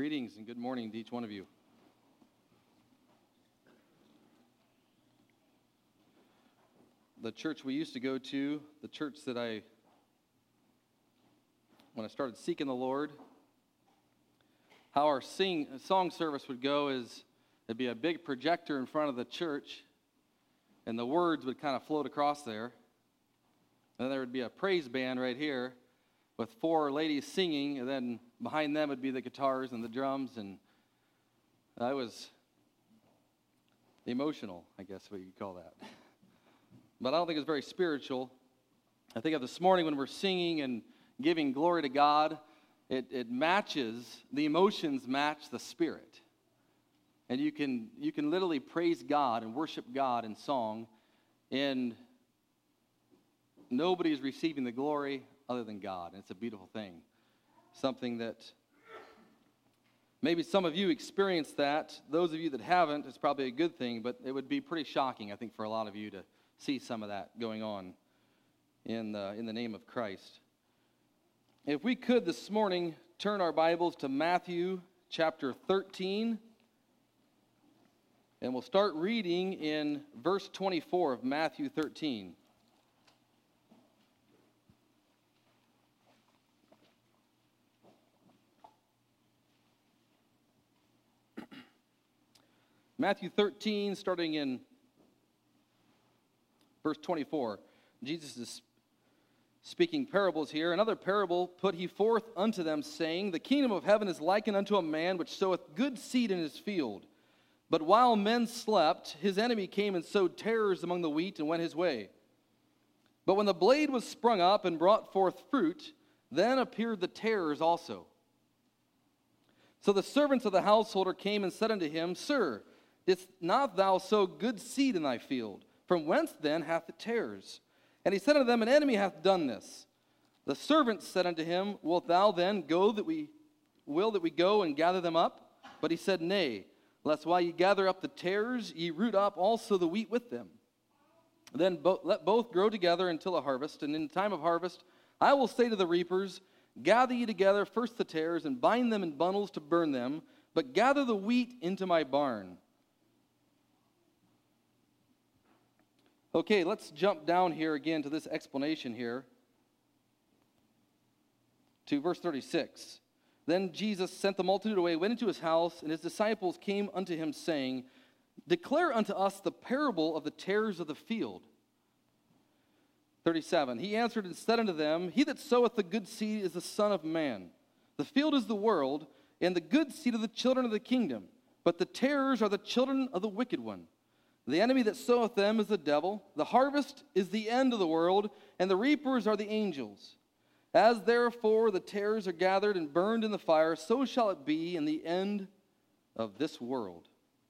Greetings and good morning to each one of you. The church we used to go to, the church that when I started seeking the Lord, how our song service would go is there'd be a big projector in front of the church, and the words would kind of float across there. And then there would be a praise band right here with four ladies singing, and then behind them would be the guitars and the drums, and I was emotional, I guess what you'd call that. But I don't think it's very spiritual. I think of this morning when we're singing and giving glory to God, it matches, the emotions match the Spirit. And you can literally praise God and worship God in song, and nobody's receiving the glory other than God. And it's a beautiful thing. Something that maybe some of you experienced that. Those of you that haven't, it's probably a good thing, but it would be pretty shocking, I think, for a lot of you to see some of that going on in the name of Christ. If we could this morning turn our Bibles to Matthew chapter 13, and we'll start reading in verse 24 of Matthew 13. Matthew 13, starting in verse 24. Jesus is speaking parables here. Another parable put he forth unto them, saying, The kingdom of heaven is likened unto a man which soweth good seed in his field. But while men slept, his enemy came and sowed tares among the wheat and went his way. But when the blade was sprung up and brought forth fruit, then appeared the tares also. So the servants of the householder came and said unto him, Sir, didst not thou sow good seed in thy field? From whence then hath it tares? And he said unto them, An enemy hath done this. The servants said unto him, Wilt thou then go that we go and gather them up? But he said, Nay, lest while ye gather up the tares, ye root up also the wheat with them. Then let both grow together until a harvest, and in time of harvest I will say to the reapers, Gather ye together first the tares, and bind them in bundles to burn them, but gather the wheat into my barn. Okay, let's jump down here again to this explanation here, to verse 36. Then Jesus sent the multitude away, went into his house, and his disciples came unto him, saying, Declare unto us the parable of the tares of the field. 37. He answered and said unto them, He that soweth the good seed is the Son of Man. The field is the world, and the good seed are the children of the kingdom. But the tares are the children of the wicked one. The enemy that soweth them is the devil. The harvest is the end of the world, and the reapers are the angels. As therefore the tares are gathered and burned in the fire, so shall it be in the end of this world.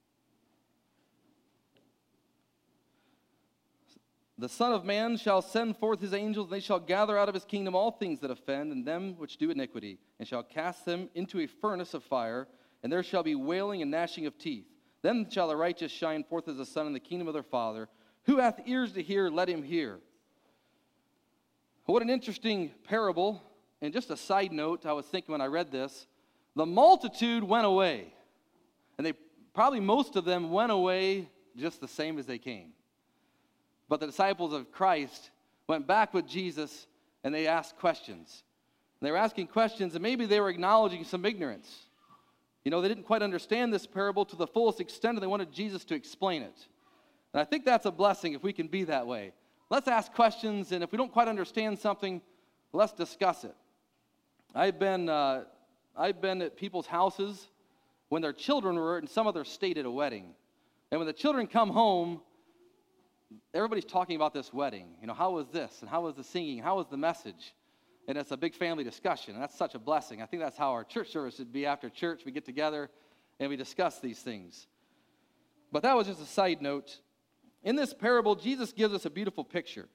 The Son of Man shall send forth his angels, and they shall gather out of his kingdom all things that offend, and them which do iniquity, and shall cast them into a furnace of fire, and there shall be wailing and gnashing of teeth. Then shall the righteous shine forth as the sun in the kingdom of their Father. Who hath ears to hear, let him hear. What an interesting parable. And just a side note, I was thinking when I read this, the multitude went away. And probably most of them went away just the same as they came. But the disciples of Christ went back with Jesus, and they asked questions. And they were asking questions, and maybe they were acknowledging some ignorance. You know, they didn't quite understand this parable to the fullest extent, and they wanted Jesus to explain it. And I think that's a blessing if we can be that way. Let's ask questions, and if we don't quite understand something, let's discuss it. I've been at people's houses when their children were in some other state at a wedding. And when the children come home, everybody's talking about this wedding. You know, how was this? And how was the singing? How was the message? And it's a big family discussion, and that's such a blessing. I think that's how our church service should be after church. We get together, and we discuss these things. But that was just a side note. In this parable, Jesus gives us a beautiful picture.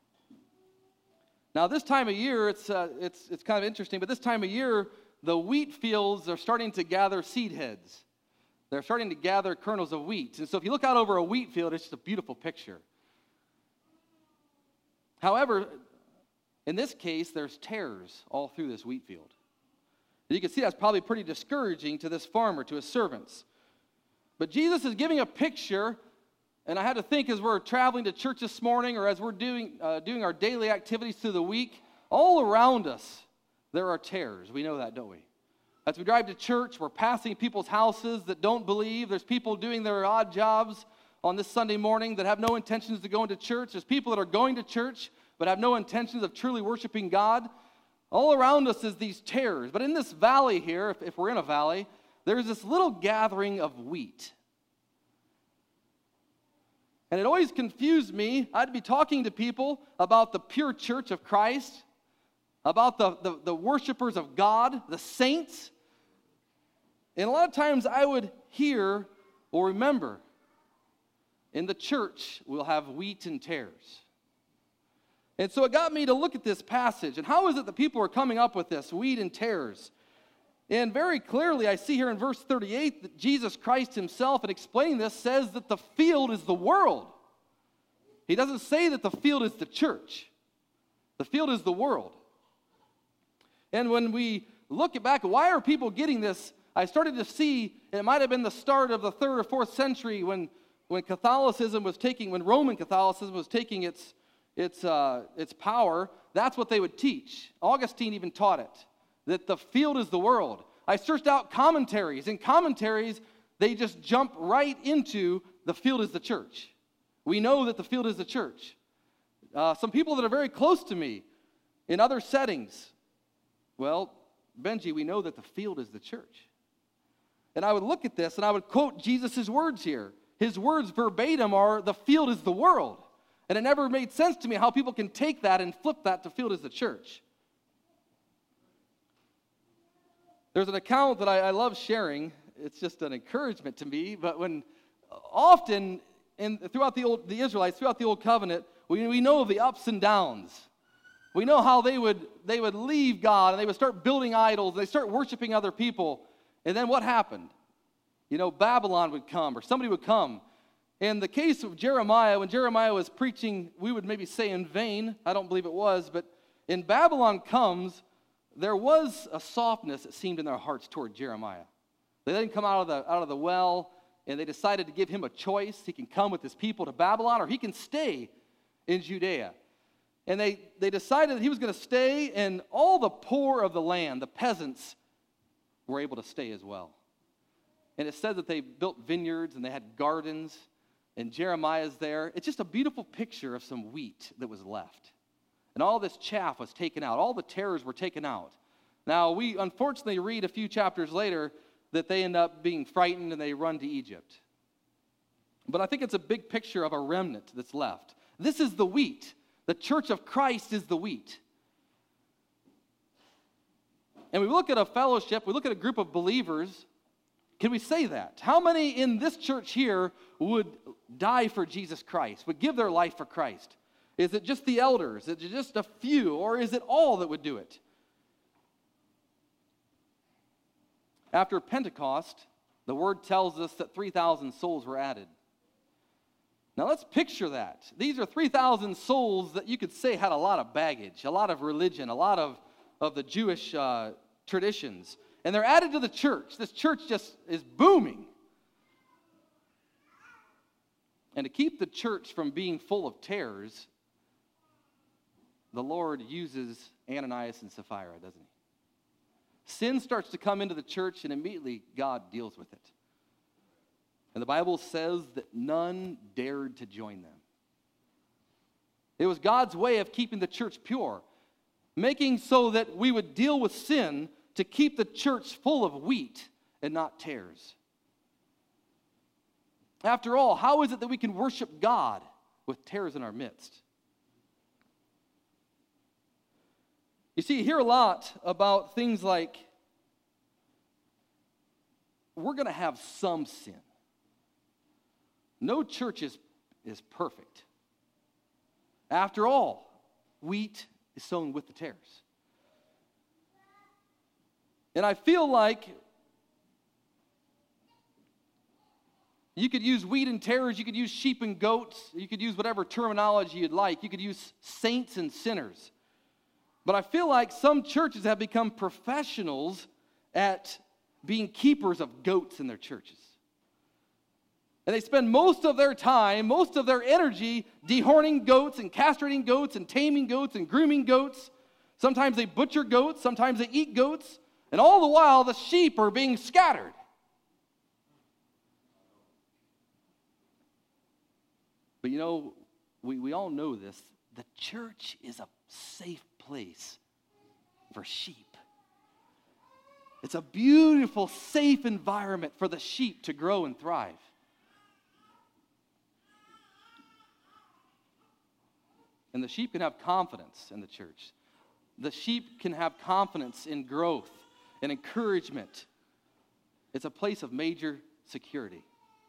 Now, this time of year, it's kind of interesting, but this time of year, the wheat fields are starting to gather seed heads. They're starting to gather kernels of wheat. And so if you look out over a wheat field, it's just a beautiful picture. However, in this case, there's tares all through this wheat field. And you can see that's probably pretty discouraging to this farmer, to his servants. But Jesus is giving a picture, and I had to think as we're traveling to church this morning or as we're doing our daily activities through the week, all around us there are tares. We know that, don't we? As we drive to church, we're passing people's houses that don't believe. There's people doing their odd jobs on this Sunday morning that have no intentions to go into church. There's people that are going to church but have no intentions of truly worshiping God. All around us is these tares. But in this valley here, if we're in a valley, there's this little gathering of wheat. And it always confused me. I'd be talking to people about the pure church of Christ, about the worshipers of God, the saints. And a lot of times I would hear or remember, in the church we'll have wheat and tares. And so it got me to look at this passage. And how is it that people are coming up with this, wheat and tares? And very clearly I see here in verse 38 that Jesus Christ himself, in explaining this, says that the field is the world. He doesn't say that the field is the church. The field is the world. And when we look back, why are people getting this? I started to see, it might have been the start of the 3rd or 4th century when Catholicism was taking, when Roman Catholicism was taking its power. That's what they would teach. Augustine even taught it, that the field is the world. I searched out commentaries. In commentaries, they just jump right into the field is the church. We know that the field is the church. Some people that are very close to me in other settings, well, Benji, we know that the field is the church. And I would look at this and I would quote Jesus' words here. His words verbatim are, the field is the world. And it never made sense to me how people can take that and flip that to field is the church. There's an account that I love sharing. It's just an encouragement to me. But when often throughout the Israelites, throughout the Old Covenant, we know of the ups and downs. We know how they would leave God and they would start building idols. They start worshiping other people. And then what happened? Babylon would come or somebody would come. In the case of Jeremiah, when Jeremiah was preaching, we would maybe say in vain. I don't believe it was. But in Babylon comes, there was a softness, it seemed, in their hearts toward Jeremiah. They didn't come out of the well, and they decided to give him a choice. He can come with his people to Babylon, or he can stay in Judea. And they decided that he was going to stay, and all the poor of the land, the peasants, were able to stay as well. And it said that they built vineyards, and they had gardens, and Jeremiah's there. It's just a beautiful picture of some wheat that was left. And all this chaff was taken out. All the tares were taken out. Now, we unfortunately read a few chapters later that they end up being frightened and they run to Egypt. But I think it's a big picture of a remnant that's left. This is the wheat. The church of Christ is the wheat. And we look at a fellowship, we look at a group of believers. Can we say that? How many in this church here would die for Jesus Christ, would give their life for Christ? Is it just the elders? Is it just a few? Or is it all that would do it? After Pentecost, the word tells us that 3,000 souls were added. Now let's picture that. These are 3,000 souls that you could say had a lot of baggage, a lot of religion, a lot of the Jewish traditions. And they're added to the church. This church just is booming. And to keep the church from being full of tares, the Lord uses Ananias and Sapphira, doesn't he? Sin starts to come into the church, and immediately God deals with it. And the Bible says that none dared to join them. It was God's way of keeping the church pure, making so that we would deal with sin to keep the church full of wheat and not tares. After all, how is it that we can worship God with tares in our midst? You see, you hear a lot about things like, we're going to have some sin. No church is perfect. After all, wheat is sown with the tares. And I feel like you could use wheat and tares, you could use sheep and goats, you could use whatever terminology you'd like. You could use saints and sinners. But I feel like some churches have become professionals at being keepers of goats in their churches. And they spend most of their time, most of their energy dehorning goats and castrating goats and taming goats and grooming goats. Sometimes they butcher goats, sometimes they eat goats, and all the while the sheep are being scattered. But you know, we all know this. The church is a safe place for sheep. It's a beautiful, safe environment for the sheep to grow and thrive. And the sheep can have confidence in the church. The sheep can have confidence in growth and encouragement. It's a place of major security.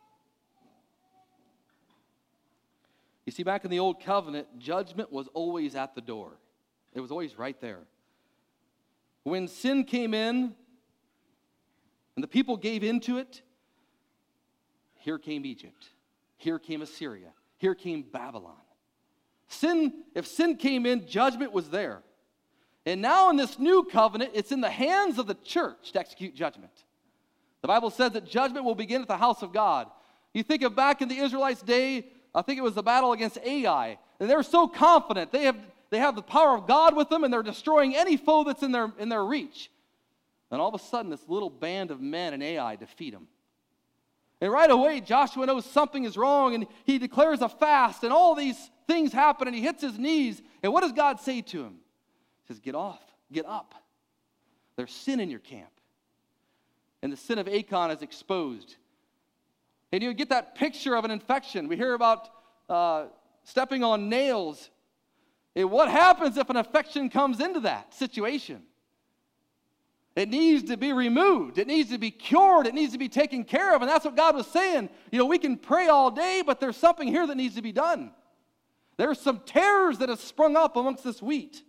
You see, back in the Old Covenant, judgment was always at the door. It was always right there. When sin came in and the people gave into it, here came Egypt. Here came Assyria. Here came Babylon. If sin came in, judgment was there. And now in this new covenant, it's in the hands of the church to execute judgment. The Bible says that judgment will begin at the house of God. You think of back in the Israelites' day, I think it was the battle against Ai. And they're so confident. They have the power of God with them, and they're destroying any foe that's in their reach. And all of a sudden, this little band of men in Ai defeat them. And right away, Joshua knows something is wrong, and he declares a fast, and all these things happen, and he hits his knees. And what does God say to him? He says, get up. There's sin in your camp. And the sin of Achan is exposed. And you get that picture of an infection. We hear about stepping on nails. And what happens if an infection comes into that situation? It needs to be removed. It needs to be cured. It needs to be taken care of. And that's what God was saying. You know, we can pray all day, but there's something here that needs to be done. There's some tares that have sprung up amongst this wheat.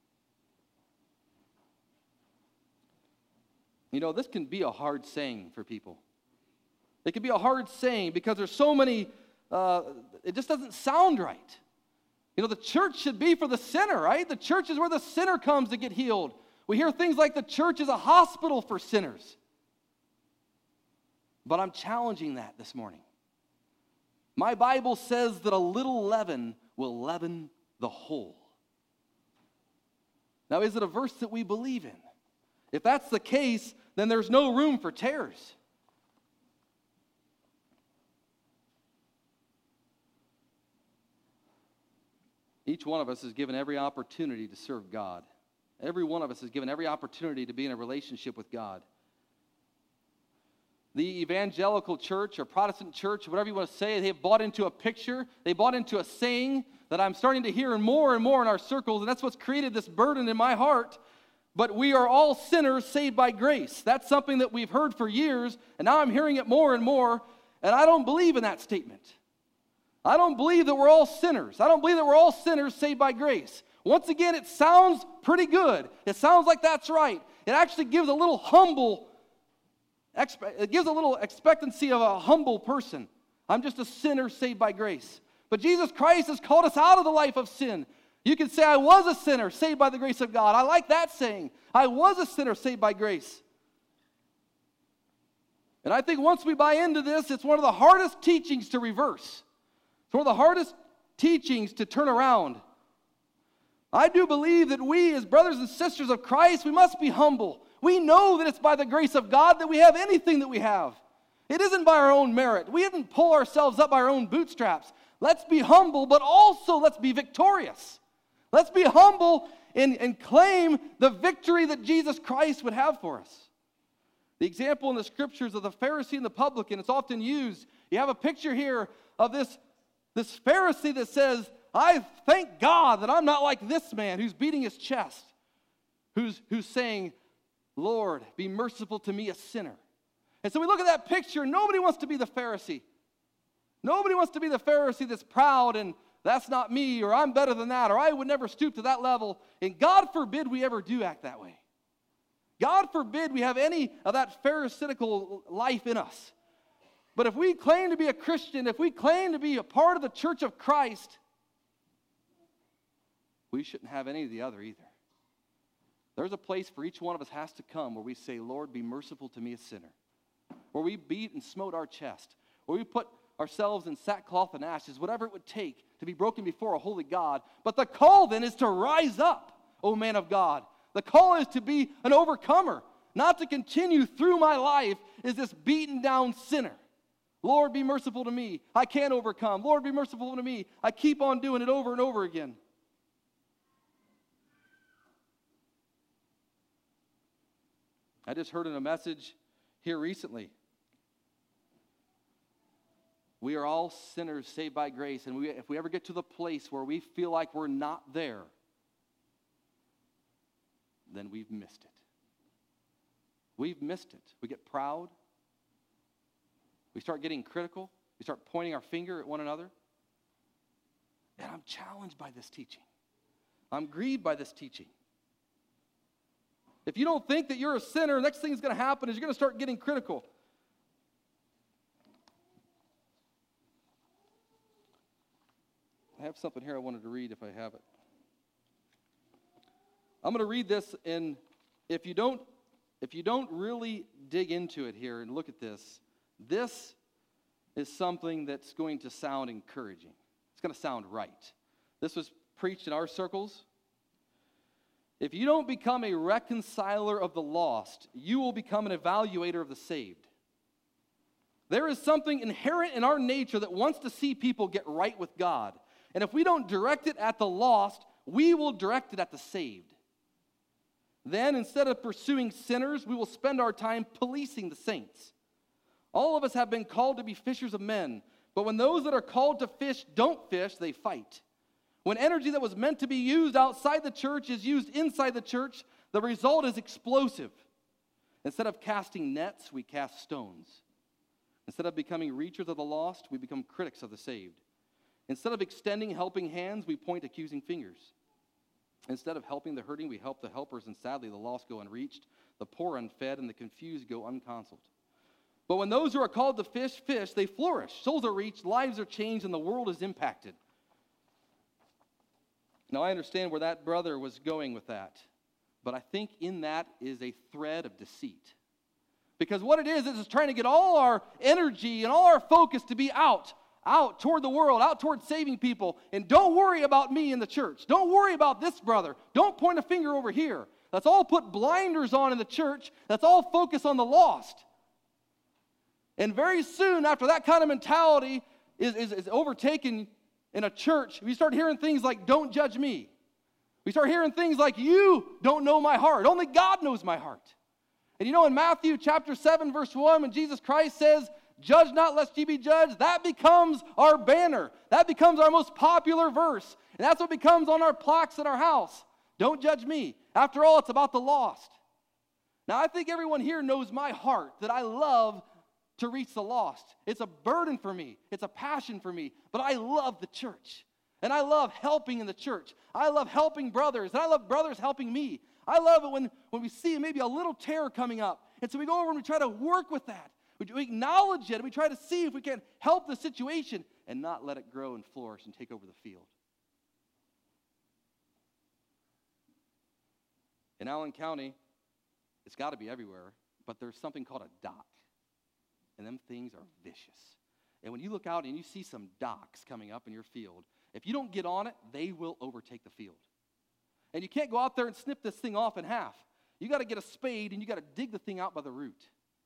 You know, this can be a hard saying for people. It can be a hard saying because there's so many, it just doesn't sound right. You know, the church should be for the sinner, right? The church is where the sinner comes to get healed. We hear things like the church is a hospital for sinners. But I'm challenging that this morning. My Bible says that a little leaven will leaven the whole. Now, is it a verse that we believe in? If that's the case, then there's no room for tares. Each one of us is given every opportunity to serve God. Every one of us is given every opportunity to be in a relationship with God. The evangelical church or Protestant church, whatever you want to say, they have bought into a picture. They bought into a saying that I'm starting to hear more and more in our circles, and that's what's created this burden in my heart. But we are all sinners saved by grace. That's something that we've heard for years, and now I'm hearing it more and more, and I don't believe in that statement. I don't believe that we're all sinners. I don't believe that we're all sinners saved by grace. Once again, it sounds pretty good. It sounds like that's right. It actually gives a little expectancy of a humble person. I'm just a sinner saved by grace. But Jesus Christ has called us out of the life of sin. You can say, I was a sinner saved by the grace of God. I like that saying. I was a sinner saved by grace. And I think once we buy into this, it's one of the hardest teachings to reverse. It's one of the hardest teachings to turn around. I do believe that we, as brothers and sisters of Christ, we must be humble. We know that it's by the grace of God that we have anything that we have. It isn't by our own merit. We didn't pull ourselves up by our own bootstraps. Let's be humble, but also let's be victorious. Let's be humble and claim the victory that Jesus Christ would have for us. The example in the scriptures of the Pharisee and the publican, it's often used. You have a picture here of this Pharisee that says, I thank God that I'm not like this man who's beating his chest, who's saying, Lord, be merciful to me, a sinner. And so we look at that picture, nobody wants to be the Pharisee. Nobody wants to be the Pharisee that's proud and that's not me, or I'm better than that, or I would never stoop to that level. And God forbid we ever do act that way. God forbid we have any of that Pharisaical life in us. But if we claim to be a Christian, if we claim to be a part of the church of Christ, we shouldn't have any of the other either. There's a place for each one of us has to come where we say, Lord, be merciful to me, a sinner. Where we beat and smote our chest. Where we put ourselves in sackcloth and ashes, whatever it would take to be broken before a holy God. But the call then is to rise up, O man of God. The call is to be an overcomer, not to continue through my life as this beaten down sinner. Lord, be merciful to me. I can't overcome. Lord, be merciful to me. I keep on doing it over and over again. I just heard in a message here recently, we are all sinners saved by grace, and if we ever get to the place where we feel like we're not there, then we've missed it. We've missed it. We get proud. We start getting critical. We start pointing our finger at one another. And I'm challenged by this teaching. I'm grieved by this teaching. If you don't think that you're a sinner, the next thing that's going to happen is you're going to start getting critical. I have something here I wanted to read if I have it. I'm going to read this, and if you don't really dig into it here and look at this, this is something that's going to sound encouraging. It's going to sound right. This was preached in our circles. If you don't become a reconciler of the lost, you will become an evaluator of the saved. There is something inherent in our nature that wants to see people get right with God. And if we don't direct it at the lost, we will direct it at the saved. Then, instead of pursuing sinners, we will spend our time policing the saints. All of us have been called to be fishers of men, but when those that are called to fish don't fish, they fight. When energy that was meant to be used outside the church is used inside the church, the result is explosive. Instead of casting nets, we cast stones. Instead of becoming reachers of the lost, we become critics of the saved. Instead of extending helping hands, we point accusing fingers. Instead of helping the hurting, we help the helpers, and sadly the lost go unreached, the poor unfed, and the confused go uncounseled. But when those who are called to fish, they flourish. Souls are reached, lives are changed, and the world is impacted. Now, I understand where that brother was going with that, but I think in that is a thread of deceit. Because what it is it's trying to get all our energy and all our focus to be out toward the world, out toward saving people. And don't worry about me in the church. Don't worry about this brother. Don't point a finger over here. Let's all put blinders on in the church. Let's all focus on the lost. And very soon after that kind of mentality is overtaken in a church, we start hearing things like, don't judge me. We start hearing things like, you don't know my heart. Only God knows my heart. And you know, in Matthew chapter 7, verse 1, when Jesus Christ says, judge not lest ye be judged, that becomes our banner. That becomes our most popular verse. And that's what becomes on our plaques in our house. Don't judge me. After all, it's about the lost. Now, I think everyone here knows my heart, that I love to reach the lost. It's a burden for me. It's a passion for me. But I love the church. And I love helping in the church. I love helping brothers. And I love brothers helping me. I love it when we see maybe a little terror coming up. And so we go over and we try to work with that. We acknowledge it. And we try to see if we can help the situation and not let it grow and flourish and take over the field. In Allen County, it's got to be everywhere, but there's something called a dock. And them things are vicious. And when you look out and you see some docks coming up in your field, if you don't get on it, they will overtake the field. And you can't go out there and snip this thing off in half. You got to get a spade and you got to dig the thing out by the root.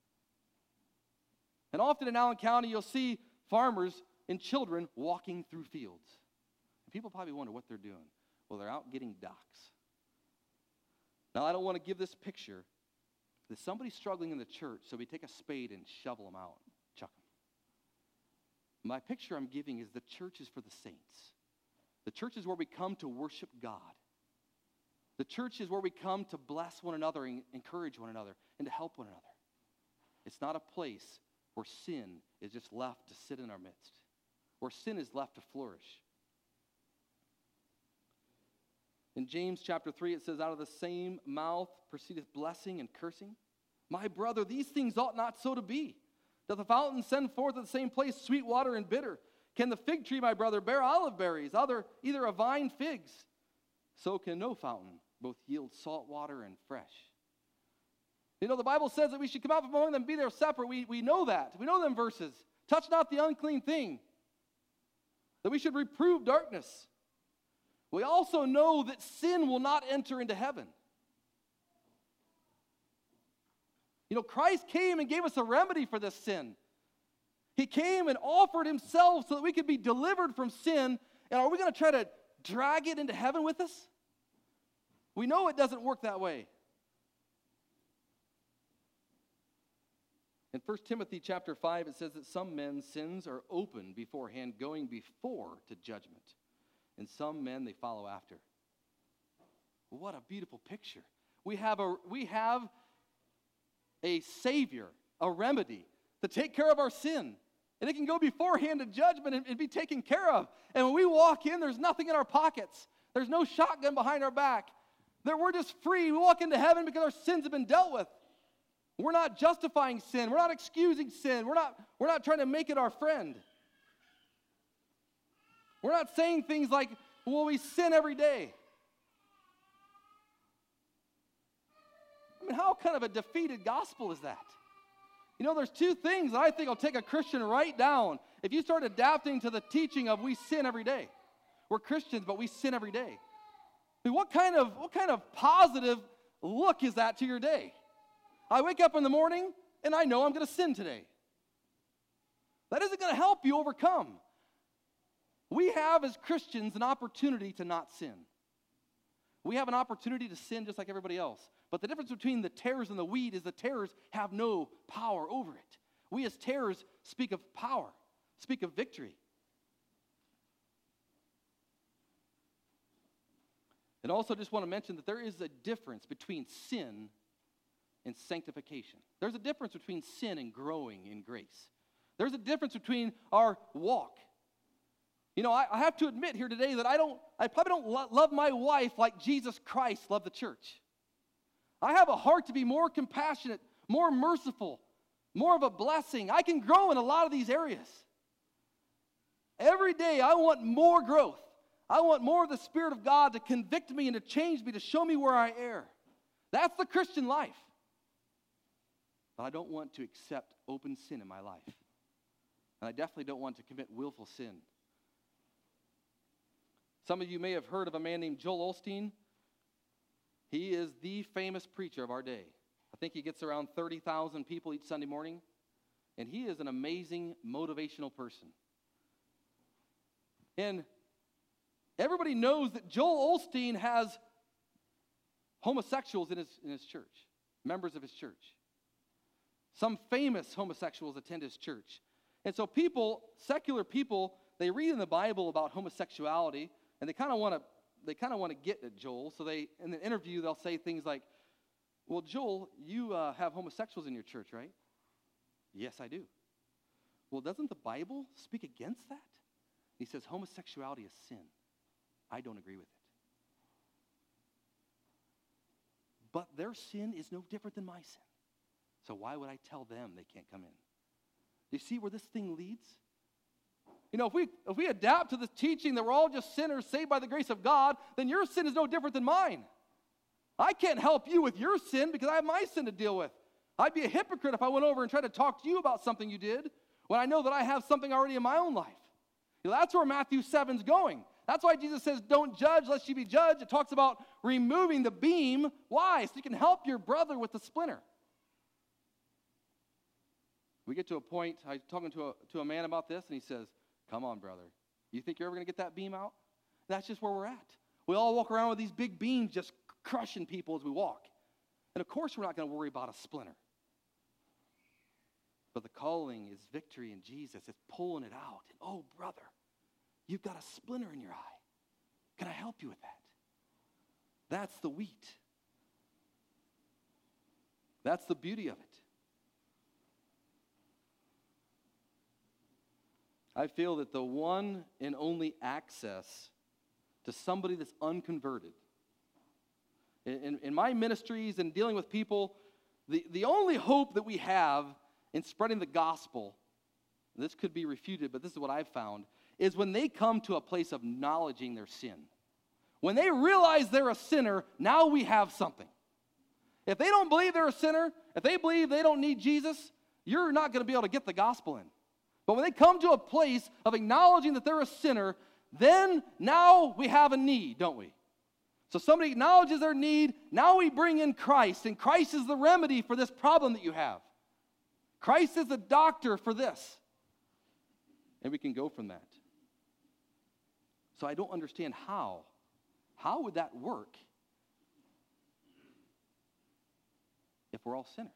And often in Allen County, you'll see farmers and children walking through fields. And people probably wonder what they're doing. Well, they're out getting docks. Now, I don't want to give this picture that somebody's struggling in the church, so we take a spade and shovel them out, chuck them. My picture I'm giving is the church is for the saints. The church is where we come to worship God. The church is where we come to bless one another and encourage one another and to help one another. It's not a place where sin is just left to sit in our midst, where sin is left to flourish. In James chapter 3, it says, out of the same mouth proceedeth blessing and cursing. My brother, these things ought not so to be. Doth the fountain send forth at the same place sweet water and bitter? Can the fig tree, my brother, bear olive berries, either a vine figs? So can no fountain both yield salt water and fresh. You know, the Bible says that we should come out from among them and be there separate. We know that. We know them verses. Touch not the unclean thing. That we should reprove darkness. We also know that sin will not enter into heaven. You know, Christ came and gave us a remedy for this sin. He came and offered himself so that we could be delivered from sin. And are we going to try to drag it into heaven with us? We know it doesn't work that way. In 1 Timothy chapter 5, it says that some men's sins are open beforehand, going before to judgment. And some men, they follow after. What a beautiful picture. We have a Savior, a remedy to take care of our sin. And it can go beforehand to judgment and be taken care of. And when we walk in, there's nothing in our pockets. There's no shotgun behind our back. We're just free. We walk into heaven because our sins have been dealt with. We're not justifying sin. We're not excusing sin. We're not trying to make it our friend. We're not saying things like, well, we sin every day. I mean, how kind of a defeated gospel is that? You know, there's two things that I think will take a Christian right down if you start adapting to the teaching of we sin every day. We're Christians, but we sin every day. I mean, what kind of positive look is that to your day? I wake up in the morning and I know I'm going to sin today. That isn't going to help you overcome. We have as Christians an opportunity to not sin. We have an opportunity to sin just like everybody else. But the difference between the tares and the wheat is the tares have no power over it. We as tares speak of power, speak of victory. And also just want to mention that there is a difference between sin and sanctification. There's a difference between sin and growing in grace. There's a difference between our walk. You know, I have to admit here today that I probably don't love my wife like Jesus Christ loved the church. I have a heart to be more compassionate, more merciful, more of a blessing. I can grow in a lot of these areas. Every day I want more growth. I want more of the Spirit of God to convict me and to change me, to show me where I err. That's the Christian life. But I don't want to accept open sin in my life. And I definitely don't want to commit willful sin. Some of you may have heard of a man named Joel Osteen. He is the famous preacher of our day. I think he gets around 30,000 people each Sunday morning. And he is an amazing motivational person. And everybody knows that Joel Osteen has homosexuals in his church, members of his church. Some famous homosexuals attend his church. And so secular people, they read in the Bible about homosexuality, and they kind of want to get at Joel. So in the interview, they'll say things like, well, Joel, you have homosexuals in your church, right? Yes, I do. Well, doesn't the Bible speak against that? He says homosexuality is sin. I don't agree with it. But their sin is no different than my sin. So why would I tell them they can't come in? Do you see where this thing leads? You know, if we adapt to the teaching that we're all just sinners saved by the grace of God, then your sin is no different than mine. I can't help you with your sin because I have my sin to deal with. I'd be a hypocrite if I went over and tried to talk to you about something you did when I know that I have something already in my own life. You know, that's where Matthew 7's going. That's why Jesus says, don't judge lest you be judged. It talks about removing the beam. Why? So you can help your brother with the splinter. We get to a point, I was talking to a man about this, and he says, come on, brother. You think you're ever going to get that beam out? That's just where we're at. We all walk around with these big beams just crushing people as we walk. And of course we're not going to worry about a splinter. But the calling is victory in Jesus. It's pulling it out. And, oh, brother, you've got a splinter in your eye. Can I help you with that? That's the wheat. That's the beauty of it. I feel that the one and only access to somebody that's unconverted, in my ministries and dealing with people, the only hope that we have in spreading the gospel, this could be refuted, but this is what I've found, is when they come to a place of acknowledging their sin. When they realize they're a sinner, now we have something. If they don't believe they're a sinner, if they believe they don't need Jesus, you're not going to be able to get the gospel in. But when they come to a place of acknowledging that they're a sinner, then now we have a need, don't we? So somebody acknowledges their need, now we bring in Christ, and Christ is the remedy for this problem that you have. Christ is the doctor for this. And we can go from that. So I don't understand how. How would that work if we're all sinners?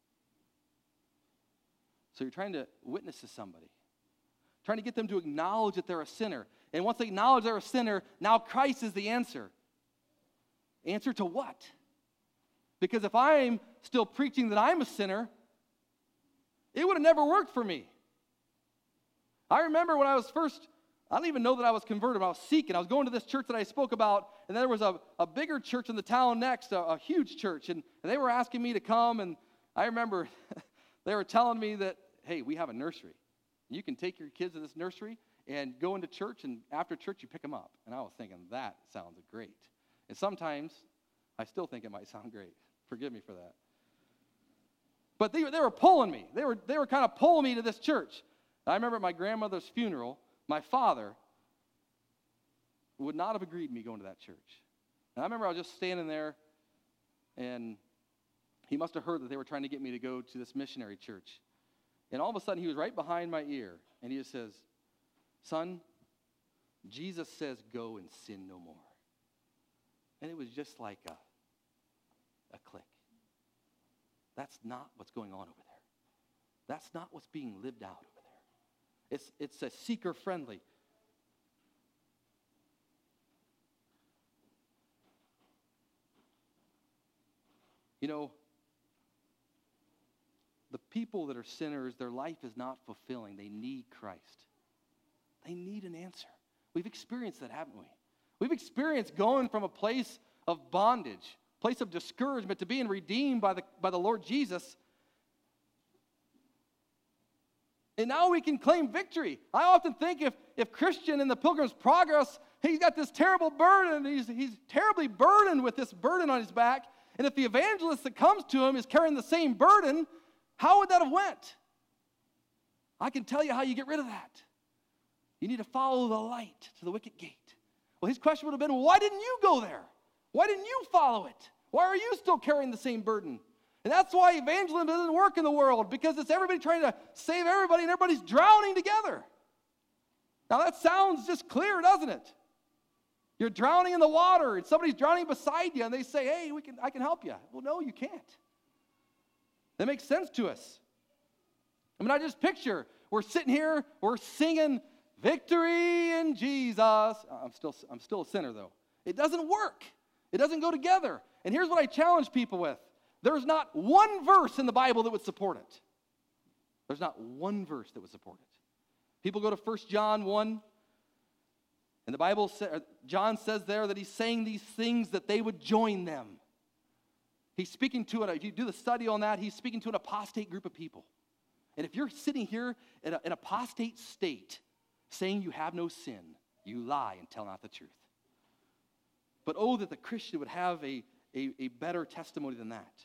So you're trying to witness to somebody, trying to get them to acknowledge that they're a sinner. And once they acknowledge they're a sinner, now Christ is the answer. Answer to what? Because if I'm still preaching that I'm a sinner, it would have never worked for me. I remember when I was first, I don't even know that I was converted. I was seeking. I was going to this church that I spoke about, and there was a bigger church in the town next, a huge church, and they were asking me to come, and I remember they were telling me that, hey, we have a nursery. You can take your kids to this nursery and go into church, and after church you pick them up. And I was thinking, that sounds great. And sometimes I still think it might sound great. Forgive me for that. But they were pulling me. They were kind of pulling me to this church. I remember at my grandmother's funeral, my father would not have agreed me going to that church. And I remember I was just standing there, and he must have heard that they were trying to get me to go to this missionary church. And all of a sudden, he was right behind my ear, and he just says, son, Jesus says go and sin no more. And it was just like a click. That's not what's going on over there. That's not what's being lived out over there. It's a seeker-friendly. You know, the people that are sinners, their life is not fulfilling. They need Christ. They need an answer. We've experienced that, haven't we? We've experienced going from a place of bondage, place of discouragement, to being redeemed by the Lord Jesus. And now we can claim victory. I often think if Christian in the Pilgrim's Progress, he's got this terrible burden, he's terribly burdened with this burden on his back, and if the evangelist that comes to him is carrying the same burden, how would that have went? I can tell you how you get rid of that. You need to follow the light to the wicket gate. Well, his question would have been, well, why didn't you go there? Why didn't you follow it? Why are you still carrying the same burden? And that's why evangelism doesn't work in the world, because it's everybody trying to save everybody, and everybody's drowning together. Now, that sounds just clear, doesn't it? You're drowning in the water, and somebody's drowning beside you, and they say, hey, I can help you. Well, no, you can't. That makes sense to us. I mean, I just picture, we're sitting here, we're singing, victory in Jesus. I'm still a sinner, though. It doesn't work. It doesn't go together. And here's what I challenge people with. There's not one verse in the Bible that would support it. There's not one verse that would support it. People go to 1 John 1, and the Bible, John says there that he's saying these things that they would join them. He's speaking to it. If you do the study on that, he's speaking to an apostate group of people. And if you're sitting here in an apostate state, saying you have no sin, you lie and tell not the truth. But oh, that the Christian would have a better testimony than that.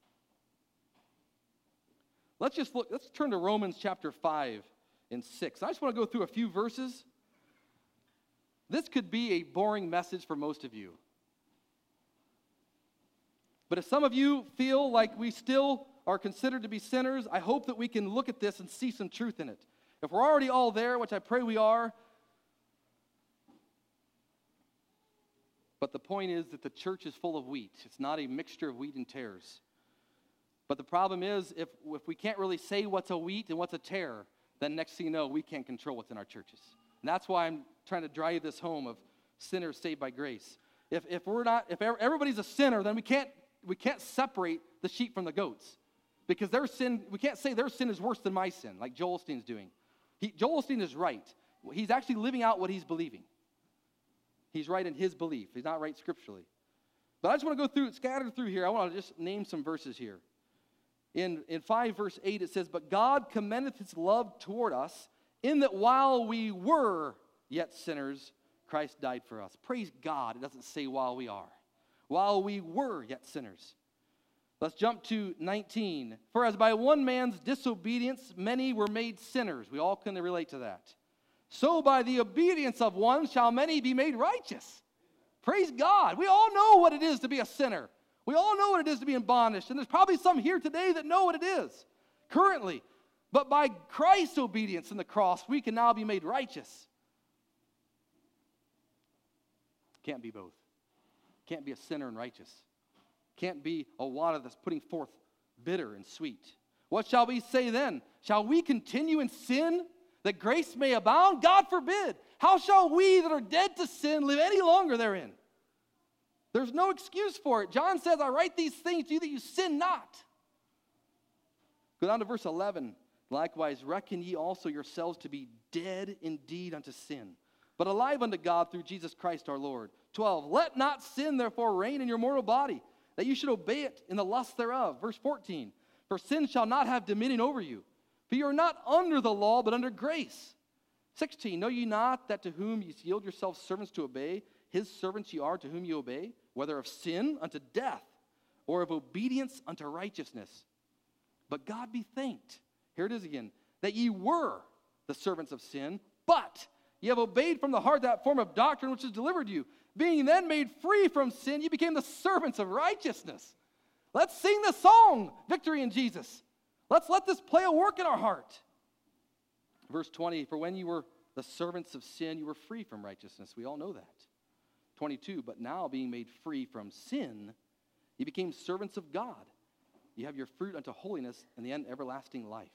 Let's turn to Romans chapter 5 and 6. I just want to go through a few verses. This could be a boring message for most of you. But if some of you feel like we still are considered to be sinners, I hope that we can look at this and see some truth in it. If we're already all there, which I pray we are, but the point is that the church is full of wheat. It's not a mixture of wheat and tares. But the problem is, if we can't really say what's a wheat and what's a tare, then next thing you know, we can't control what's in our churches. And that's why I'm trying to drive this home of sinners saved by grace. If everybody's a sinner, then we can't separate the sheep from the goats. Because their sin, we can't say their sin is worse than my sin, like Joel Osteen's doing. Joel Osteen is right. He's actually living out what he's believing. He's right in his belief. He's not right scripturally. But I just want to go scattered through here. I want to just name some verses here. In 5 verse 8 it says, but God commendeth his love toward us, in that while we were yet sinners, Christ died for us. Praise God, it doesn't say while we are. While we were yet sinners. Let's jump to 19. For as by one man's disobedience many were made sinners. We all can relate to that. So by the obedience of one shall many be made righteous. Praise God. We all know what it is to be a sinner. We all know what it is to be in bondage. And there's probably some here today that know what it is currently. But by Christ's obedience in the cross, we can now be made righteous. Can't be both. Can't be a sinner and righteous. Can't be a water that's putting forth bitter and sweet. What shall we say then? Shall we continue in sin that grace may abound? God forbid. How shall we that are dead to sin live any longer therein? There's no excuse for it. John says, I write these things to you that you sin not. Go down to verse 11. Likewise, reckon ye also yourselves to be dead indeed unto sin, but alive unto God through Jesus Christ our Lord. 12. Let not sin therefore reign in your mortal body, that you should obey it in the lust thereof. Verse 14. For sin shall not have dominion over you, for you are not under the law, but under grace. 16. Know ye not that to whom ye yield yourselves servants to obey, his servants ye are to whom ye obey, whether of sin unto death, or of obedience unto righteousness. But God be thanked, here it is again, that ye were the servants of sin, but ye have obeyed from the heart that form of doctrine which is delivered you. Being then made free from sin, ye became the servants of righteousness. Let's sing the song, Victory in Jesus. Let's let this play a work in our heart. Verse 20, for when you were the servants of sin, you were free from righteousness. We all know that. 22, but now being made free from sin, you became servants of God. You have your fruit unto holiness and the end everlasting life.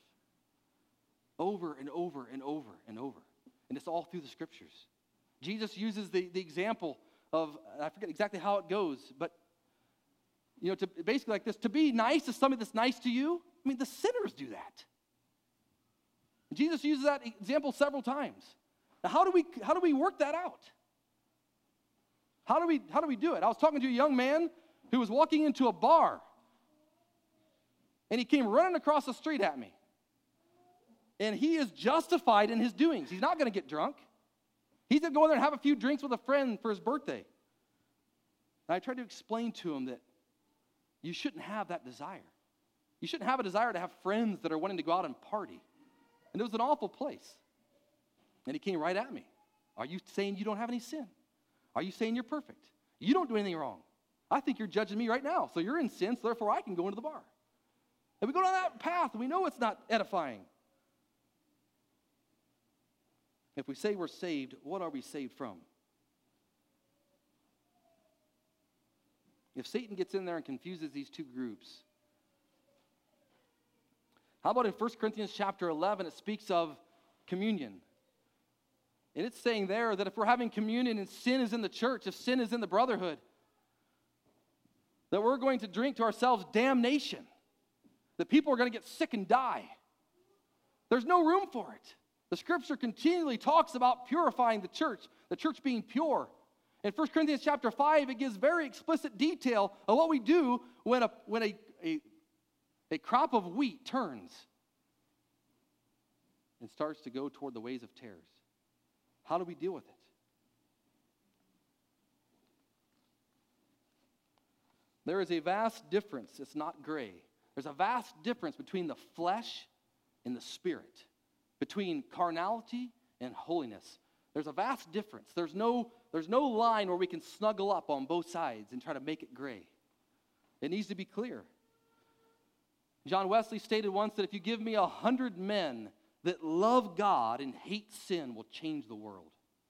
Over and over and over and over. And it's all through the scriptures. Jesus uses the example of, I forget exactly how it goes, but to basically like this, to be nice to somebody that's nice to you, I mean, the sinners do that. And Jesus uses that example several times. Now, how do we work that out? How do we do it? I was talking to a young man who was walking into a bar, and he came running across the street at me. And he is justified in his doings. He's not going to get drunk. He's going to go in there and have a few drinks with a friend for his birthday. And I tried to explain to him that you shouldn't have that desire. You shouldn't have a desire to have friends that are wanting to go out and party. And it was an awful place. And he came right at me. Are you saying you don't have any sin? Are you saying you're perfect? You don't do anything wrong. I think you're judging me right now. So you're in sin, so therefore I can go into the bar. And we go down that path, and we know it's not edifying. If we say we're saved, what are we saved from? If Satan gets in there and confuses these two groups, how about in 1 Corinthians chapter 11, it speaks of communion. And it's saying there that if we're having communion and sin is in the church, if sin is in the brotherhood, that we're going to drink to ourselves damnation, that people are going to get sick and die. There's no room for it. The scripture continually talks about purifying the church being pure. In 1 Corinthians chapter 5, it gives very explicit detail of what we do when a crop of wheat turns and starts to go toward the ways of tares. How do we deal with it? There is a vast difference. It's not gray. There's a vast difference between the flesh and the spirit, between carnality and holiness. There's a vast difference. There's no line where we can snuggle up on both sides and try to make it gray. It needs to be clear. John Wesley stated once that if you give me 100 men that love God and hate sin, will change the world.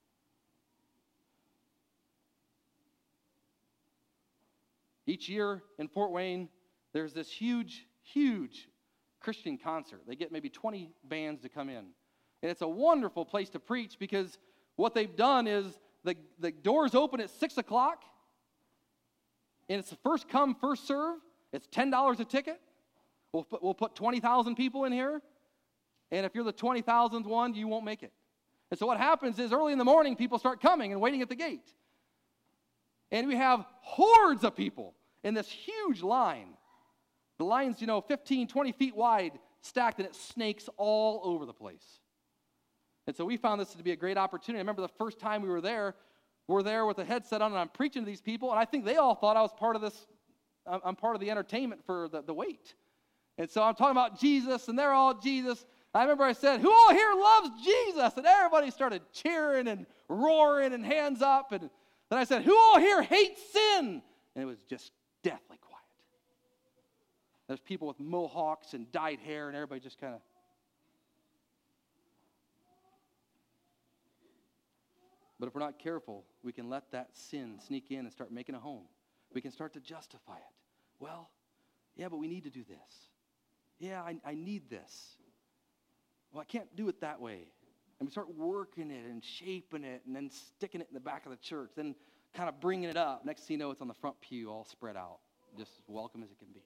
Each year in Fort Wayne, there's this huge, huge Christian concert. They get maybe 20 bands to come in. And it's a wonderful place to preach because what they've done is the doors open at 6 o'clock, and it's the first come, first serve. It's $10 a ticket. We'll put 20,000 people in here, and if you're the 20,000th one, you won't make it. And so what happens is early in the morning, people start coming and waiting at the gate. And we have hordes of people in this huge line. The line's, 15, 20 feet wide, stacked, and it snakes all over the place. And so we found this to be a great opportunity. I remember the first time we were there, we're there with a headset on, and I'm preaching to these people, and I think they all thought I was part of this. I'm part of the entertainment for the wait. And so I'm talking about Jesus, and they're all Jesus. I remember I said, who all here loves Jesus? And everybody started cheering and roaring and hands up. And then I said, who all here hates sin? And it was just deathly quiet. There's people with mohawks and dyed hair, and everybody just kind of. But if we're not careful, we can let that sin sneak in and start making a home. We can start to justify it. Well, yeah, but we need to do this. Yeah, I need this. Well, I can't do it that way. And we start working it and shaping it and then sticking it in the back of the church, then kind of bringing it up. Next thing you know, it's on the front pew all spread out, just as welcome as it can be.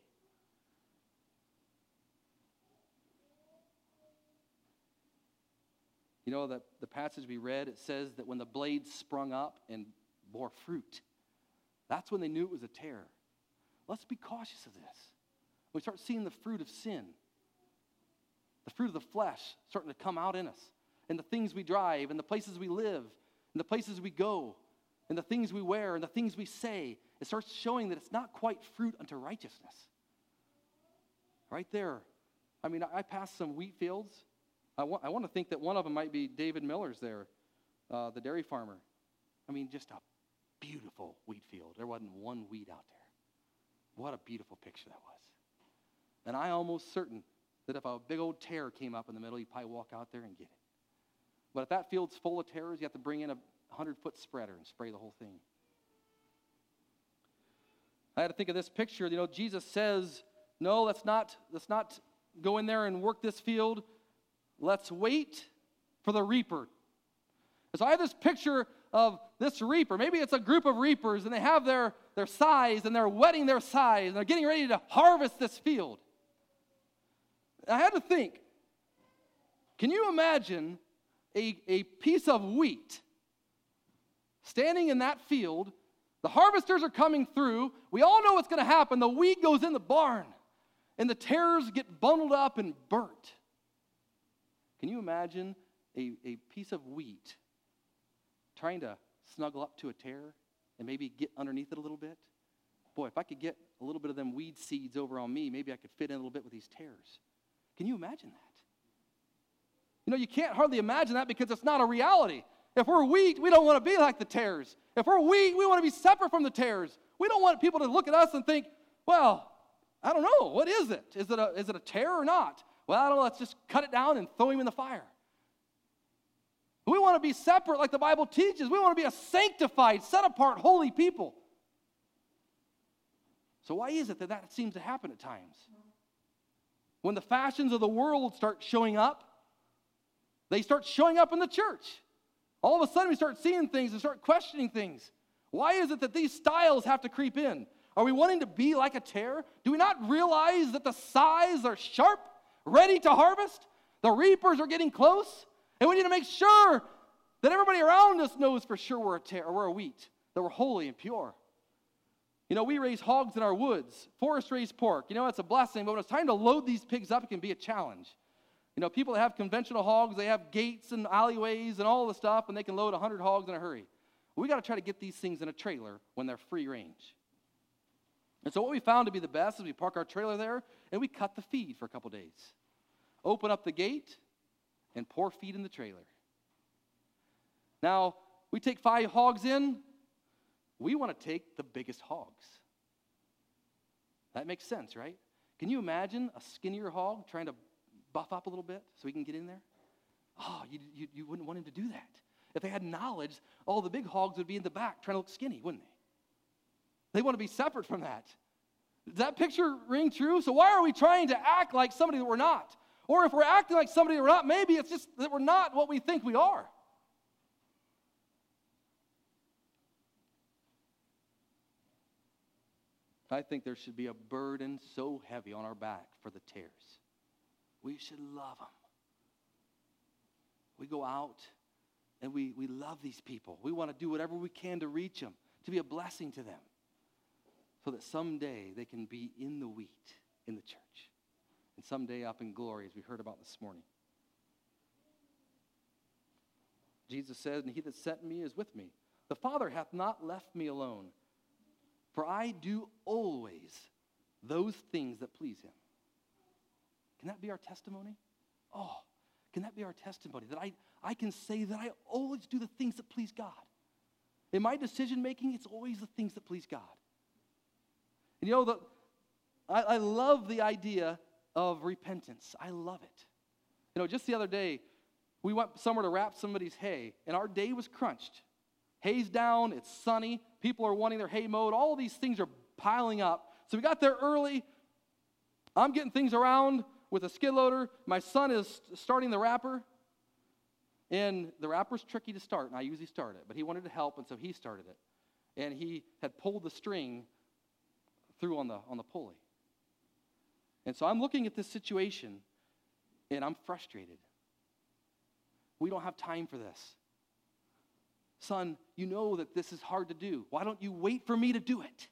You know, the passage we read, it says that when the blades sprung up and bore fruit, that's when they knew it was a tare. Let's be cautious of this. We start seeing the fruit of sin, the fruit of the flesh starting to come out in us, and the things we drive, and the places we live, and the places we go, and the things we wear, and the things we say. It starts showing that it's not quite fruit unto righteousness. Right there. I mean, I passed some wheat fields. I want to think that one of them might be David Miller's there, the dairy farmer. I mean, just a beautiful wheat field. There wasn't one weed out there. What a beautiful picture that was. And I'm almost certain that if a big old tear came up in the middle, you'd probably walk out there and get it. But if that field's full of tares, you have to bring in a 100-foot spreader and spray the whole thing. I had to think of this picture. You know, Jesus says, no, let's not go in there and work this field. Let's wait for the reaper. So I have this picture of this reaper. Maybe it's a group of reapers, and they have their scythes, and they're whetting their scythes, and they're getting ready to harvest this field. I had to think, can you imagine a piece of wheat standing in that field? The harvesters are coming through. We all know what's going to happen. The wheat goes in the barn, and the tares get bundled up and burnt. Can you imagine a piece of wheat trying to snuggle up to a tare and maybe get underneath it a little bit? Boy, if I could get a little bit of them weed seeds over on me, maybe I could fit in a little bit with these tares. Can you imagine that? You know, you can't hardly imagine that because it's not a reality. If we're wheat, we don't want to be like the tares. If we're wheat, we want to be separate from the tares. We don't want people to look at us and think, well, I don't know, what is it? Is it a tare or not? Well, I don't know, let's just cut it down and throw him in the fire. We want to be separate like the Bible teaches. We want to be a sanctified, set-apart, holy people. So why is it that seems to happen at times? When the fashions of the world start showing up, they start showing up in the church. All of a sudden we start seeing things and start questioning things. Why is it that these styles have to creep in? Are we wanting to be like a tare? Do we not realize that the scythes are sharp, ready to harvest? The reapers are getting close. And we need to make sure that everybody around us knows for sure we're a tare, or we're a wheat, that we're holy and pure. You know, we raise hogs in our woods. Forest raised pork. You know, it's a blessing, but when it's time to load these pigs up, it can be a challenge. You know, people that have conventional hogs, they have gates and alleyways and all the stuff, and they can load 100 hogs in a hurry. We got to try to get these things in a trailer when they're free range. And so what we found to be the best is we park our trailer there, and we cut the feed for a couple days. Open up the gate, and pour feed in the trailer. Now, we take 5 hogs in. We want to take the biggest hogs. That makes sense, right? Can you imagine a skinnier hog trying to buff up a little bit so he can get in there? Oh, you wouldn't want him to do that. If they had knowledge, all the big hogs would be in the back trying to look skinny, wouldn't they? They want to be separate from that. Does that picture ring true? So why are we trying to act like somebody that we're not? Or if we're acting like somebody we're not, maybe it's just that we're not what we think we are. I think there should be a burden so heavy on our back for the tares. We should love them. We go out and we love these people. We want to do whatever we can to reach them, to be a blessing to them, so that someday they can be in the wheat in the church. And someday up in glory, as we heard about this morning. Jesus said, and he that sent me is with me. The Father hath not left me alone, for I do always those things that please him. Can that be our testimony? Oh, can that be our testimony? That I can say that I always do the things that please God. In my decision making, it's always the things that please God. And I love the idea of repentance. I love it. Just the other day, we went somewhere to wrap somebody's hay, and our day was crunched. Hay's down, it's sunny, people are wanting their hay mowed, all these things are piling up. So we got there early. I'm getting things around with a skid loader. My son is starting the wrapper, and the wrapper's tricky to start, and I usually start it, but he wanted to help, and so he started it. And he had pulled the string through on the pulley. And so I'm looking at this situation, and I'm frustrated. We don't have time for this. Son, you know that this is hard to do. Why don't you wait for me to do it?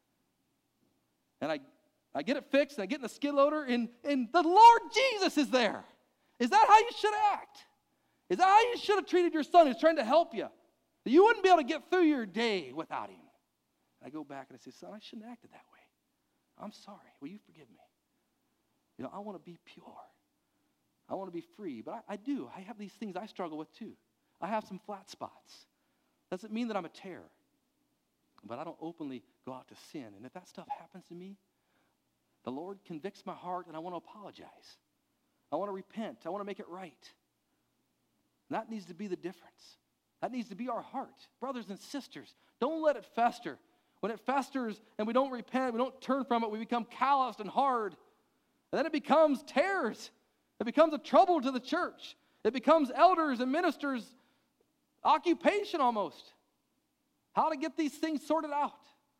And I get it fixed, and I get in the skid loader, and the Lord Jesus is there. Is that how you should act? Is that how you should have treated your son who's trying to help you? That you wouldn't be able to get through your day without him. And I go back and I say, son, I shouldn't have acted that way. I'm sorry. Will you forgive me? I want to be pure. I want to be free. But I do. I have these things I struggle with too. I have some flat spots. Doesn't mean that I'm a terror. But I don't openly go out to sin. And if that stuff happens to me, the Lord convicts my heart, and I want to apologize. I want to repent. I want to make it right. And that needs to be the difference. That needs to be our heart. Brothers and sisters, don't let it fester. When it festers and we don't repent, we don't turn from it, we become calloused and hard. And then it becomes tares. It becomes a trouble to the church. It becomes elders and ministers' occupation almost. How to get these things sorted out.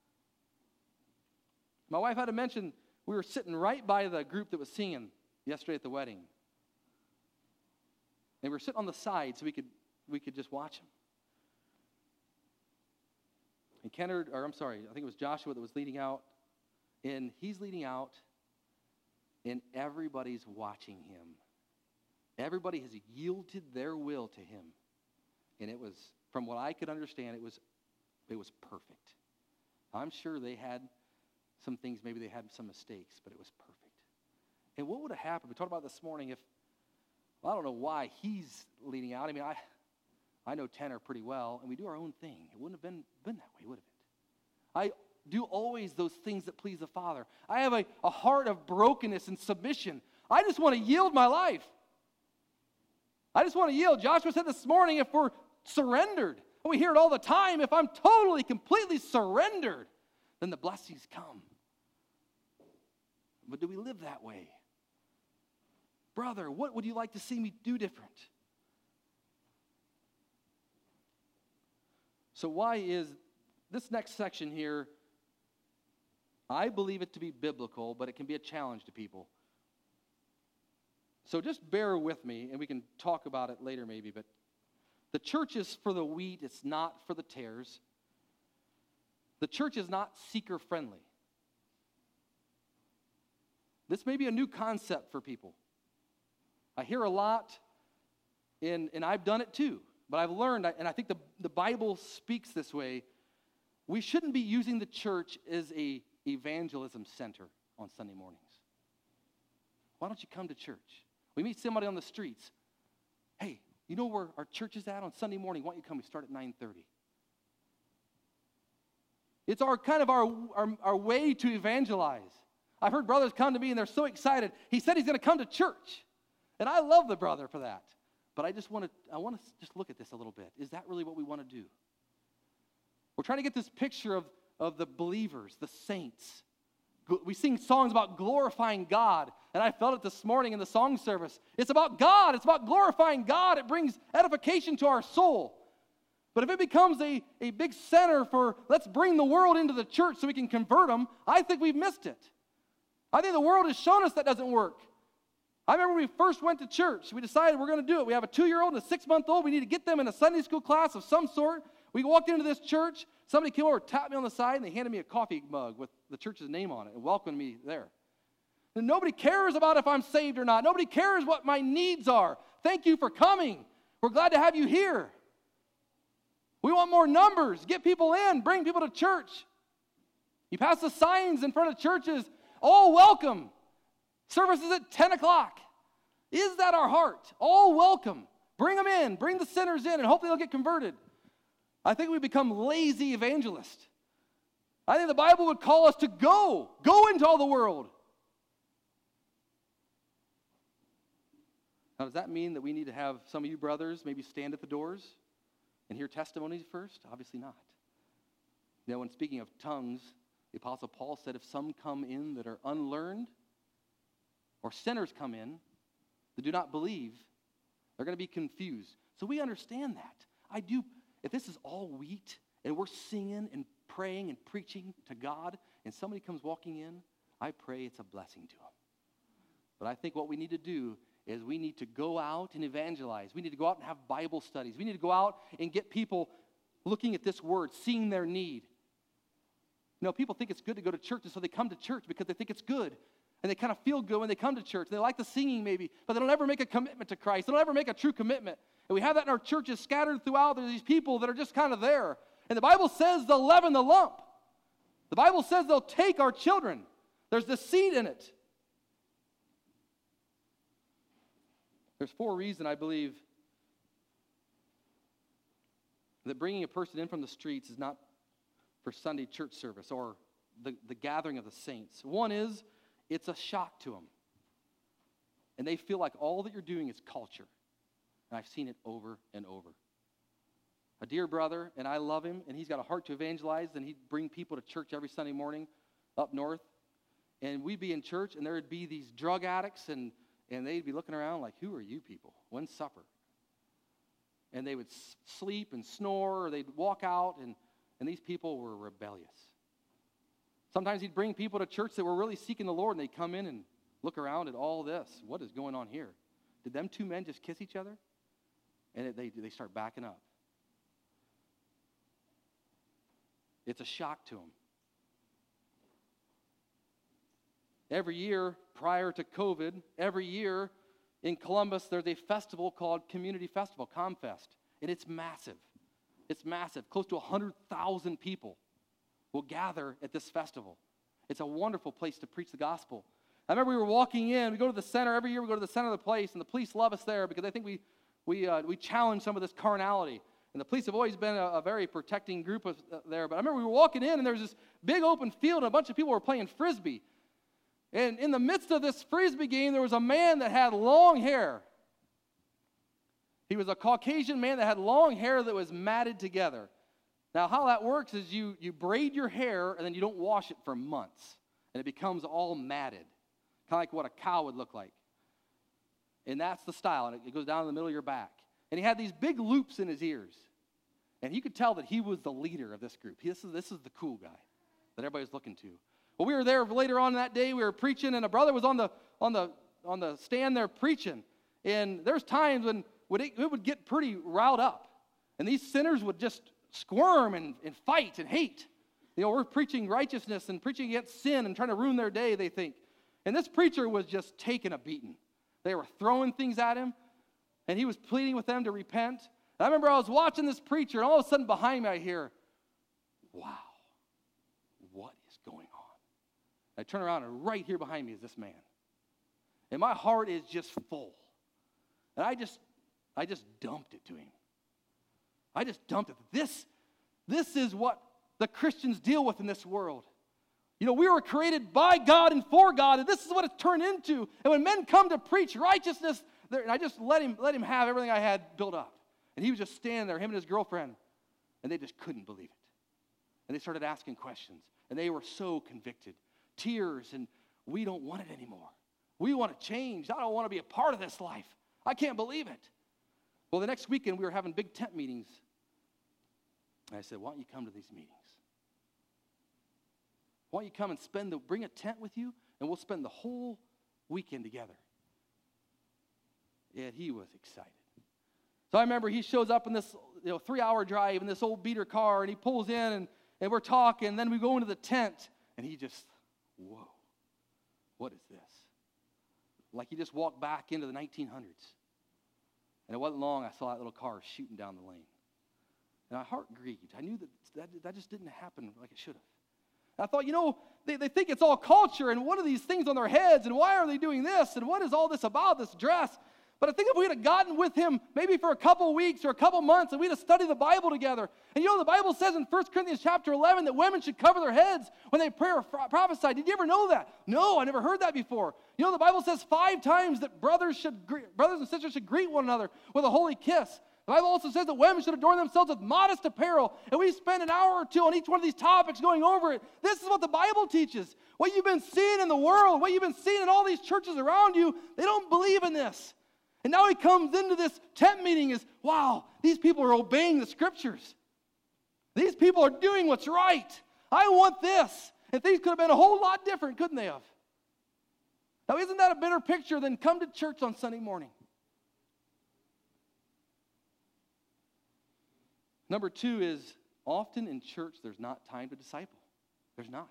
My wife had to mention, we were sitting right by the group that was singing yesterday at the wedding. And we were sitting on the side so we could just watch them. And I think it was Joshua that was leading out. And he's leading out, and everybody's watching him. Everybody has yielded their will to him. And it was, from what I could understand, it was perfect. I'm sure they had some things, maybe they had some mistakes, but it was perfect. And what would have happened? We talked about this morning I don't know why he's leading out. I mean, I know tenor pretty well, and we do our own thing. It wouldn't have been that way, would it? I do always those things that please the Father. I have a heart of brokenness and submission. I just want to yield my life. I just want to yield. Joshua said this morning, if we're surrendered, we hear it all the time, if I'm totally, completely surrendered, then the blessings come. But do we live that way? Brother, what would you like to see me do different? So why is this next section here, I believe it to be biblical, but it can be a challenge to people. So just bear with me, and we can talk about it later maybe, but the church is for the wheat, it's not for the tares. The church is not seeker-friendly. This may be a new concept for people. I hear a lot, and I've done it too, but I've learned, and I think the Bible speaks this way, we shouldn't be using the church as a evangelism center on Sunday mornings. Why don't you come to church? We meet somebody on the streets. Hey, you know where our church is at on Sunday morning? Why don't you come? We start at 9:30. It's our way to evangelize. I've heard brothers come to me, and they're so excited. He said he's going to come to church. And I love the brother for that. But I want to just look at this a little bit. Is that really what we want to do? We're trying to get this picture of the believers, the saints. We sing songs about glorifying God. And I felt it this morning in the song service. It's about God. It's about glorifying God. It brings edification to our soul. But if it becomes a big center for let's bring the world into the church so we can convert them, I think we've missed it. I think the world has shown us that doesn't work. I remember when we first went to church, we decided we're going to do it. We have a 2-year-old and a 6-month-old. We need to get them in a Sunday school class of some sort. We walked into this church. Somebody came over, tapped me on the side, and they handed me a coffee mug with the church's name on it and welcomed me there. And nobody cares about if I'm saved or not. Nobody cares what my needs are. Thank you for coming. We're glad to have you here. We want more numbers. Get people in. Bring people to church. You pass the signs in front of churches. All welcome. Services at 10 o'clock. Is that our heart? All welcome. Bring them in. Bring the sinners in, and hopefully they'll get converted. I think we become lazy evangelists. I think the Bible would call us to go. Go into all the world. Now, does that mean that we need to have some of you brothers maybe stand at the doors and hear testimonies first? Obviously not. You know, when speaking of tongues, the Apostle Paul said if some come in that are unlearned, or sinners come in that do not believe, they're going to be confused. So we understand that. If this is all wheat and we're singing and praying and preaching to God and somebody comes walking in, I pray it's a blessing to them. But I think what we need to do is we need to go out and evangelize. We need to go out and have Bible studies. We need to go out and get people looking at this word, seeing their need. You know, people think it's good to go to church, and so they come to church because they think it's good. And they kind of feel good when they come to church. They like the singing maybe, but they don't ever make a commitment to Christ. They don't ever make a true commitment. And we have that in our churches scattered throughout. There's these people that are just kind of there. And the Bible says they'll leaven the lump. The Bible says they'll take our children. There's deceit in it. There's 4 reasons, I believe, that bringing a person in from the streets is not for Sunday church service or the gathering of the saints. One is, it's a shock to them. And they feel like all that you're doing is culture. And I've seen it over and over. A dear brother, and I love him, and he's got a heart to evangelize, and he'd bring people to church every Sunday morning up north. And we'd be in church, and there would be these drug addicts, and they'd be looking around like, who are you people? When's supper? And they would sleep and snore, or they'd walk out, and these people were rebellious. Sometimes he'd bring people to church that were really seeking the Lord, and they'd come in and look around at all this. What is going on here? Did them 2 men just kiss each other? And they start backing up. It's a shock to them. Every year prior to COVID, every year in Columbus, there's a festival called Community Festival, ComFest, and it's massive. It's massive. Close to 100,000 people will gather at this festival. It's a wonderful place to preach the gospel. I remember we were walking in. We go to the center. Every year we go to the center of the place, and the police love us there because they think we challenge some of this carnality. And the police have always been a very protecting group there. But I remember we were walking in, and there was this big open field, and a bunch of people were playing Frisbee. And in the midst of this Frisbee game, there was a man that had long hair. He was a Caucasian man that had long hair that was matted together. Now, how that works is you braid your hair, and then you don't wash it for months. And it becomes all matted, kind of like what a cow would look like. And that's the style, and it goes down in the middle of your back. And he had these big loops in his ears. And you could tell that he was the leader of this group. This is the cool guy that everybody's looking to. Well, we were there later on that day. We were preaching, and a brother was on the stand there preaching. And there's times when it would get pretty riled up. And these sinners would just squirm and fight and hate. You know, we're preaching righteousness and preaching against sin and trying to ruin their day, they think. And this preacher was just taking a beating. They were throwing things at him, and he was pleading with them to repent. And I remember I was watching this preacher, and all of a sudden behind me I hear, wow, what is going on? I turn around, and right here behind me is this man. And my heart is just full. And I just dumped it to him. I just dumped it. This is what the Christians deal with in this world. You know, we were created by God and for God, and this is what it's turned into. And when men come to preach righteousness, and I just let him have everything I had built up. And he was just standing there, him and his girlfriend, and they just couldn't believe it. And they started asking questions, and they were so convicted. Tears, and we don't want it anymore. We want to change. I don't want to be a part of this life. I can't believe it. Well, the next weekend, we were having big tent meetings. And I said, why don't you come to these meetings? Why don't you come and bring a tent with you, and we'll spend the whole weekend together. And he was excited. So I remember he shows up in this 3-hour drive in this old beater car, and he pulls in, and we're talking, and then we go into the tent, and he just, whoa, what is this? Like he just walked back into the 1900s. And it wasn't long, I saw that little car shooting down the lane. And my heart grieved. I knew that just didn't happen like it should have. And I thought, they think it's all culture, and what are these things on their heads, and why are they doing this, and what is all this about, this dress? But I think if we had gotten with him maybe for a couple weeks or a couple months, and we'd have studied the Bible together. And the Bible says in 1 Corinthians chapter 11 that women should cover their heads when they pray or prophesy. Did you ever know that? No, I never heard that before. The Bible says 5 times that brothers and sisters should greet one another with a holy kiss. The Bible also says that women should adorn themselves with modest apparel, and we spend an hour or two on each one of these topics going over it. This is what the Bible teaches. What you've been seeing in the world, what you've been seeing in all these churches around you, they don't believe in this. And now he comes into this tent meeting as, wow, these people are obeying the scriptures. These people are doing what's right. I want this. And things could have been a whole lot different, couldn't they have? Now, isn't that a better picture than come to church on Sunday morning? Number 2 is often in church there's not time to disciple. There's not.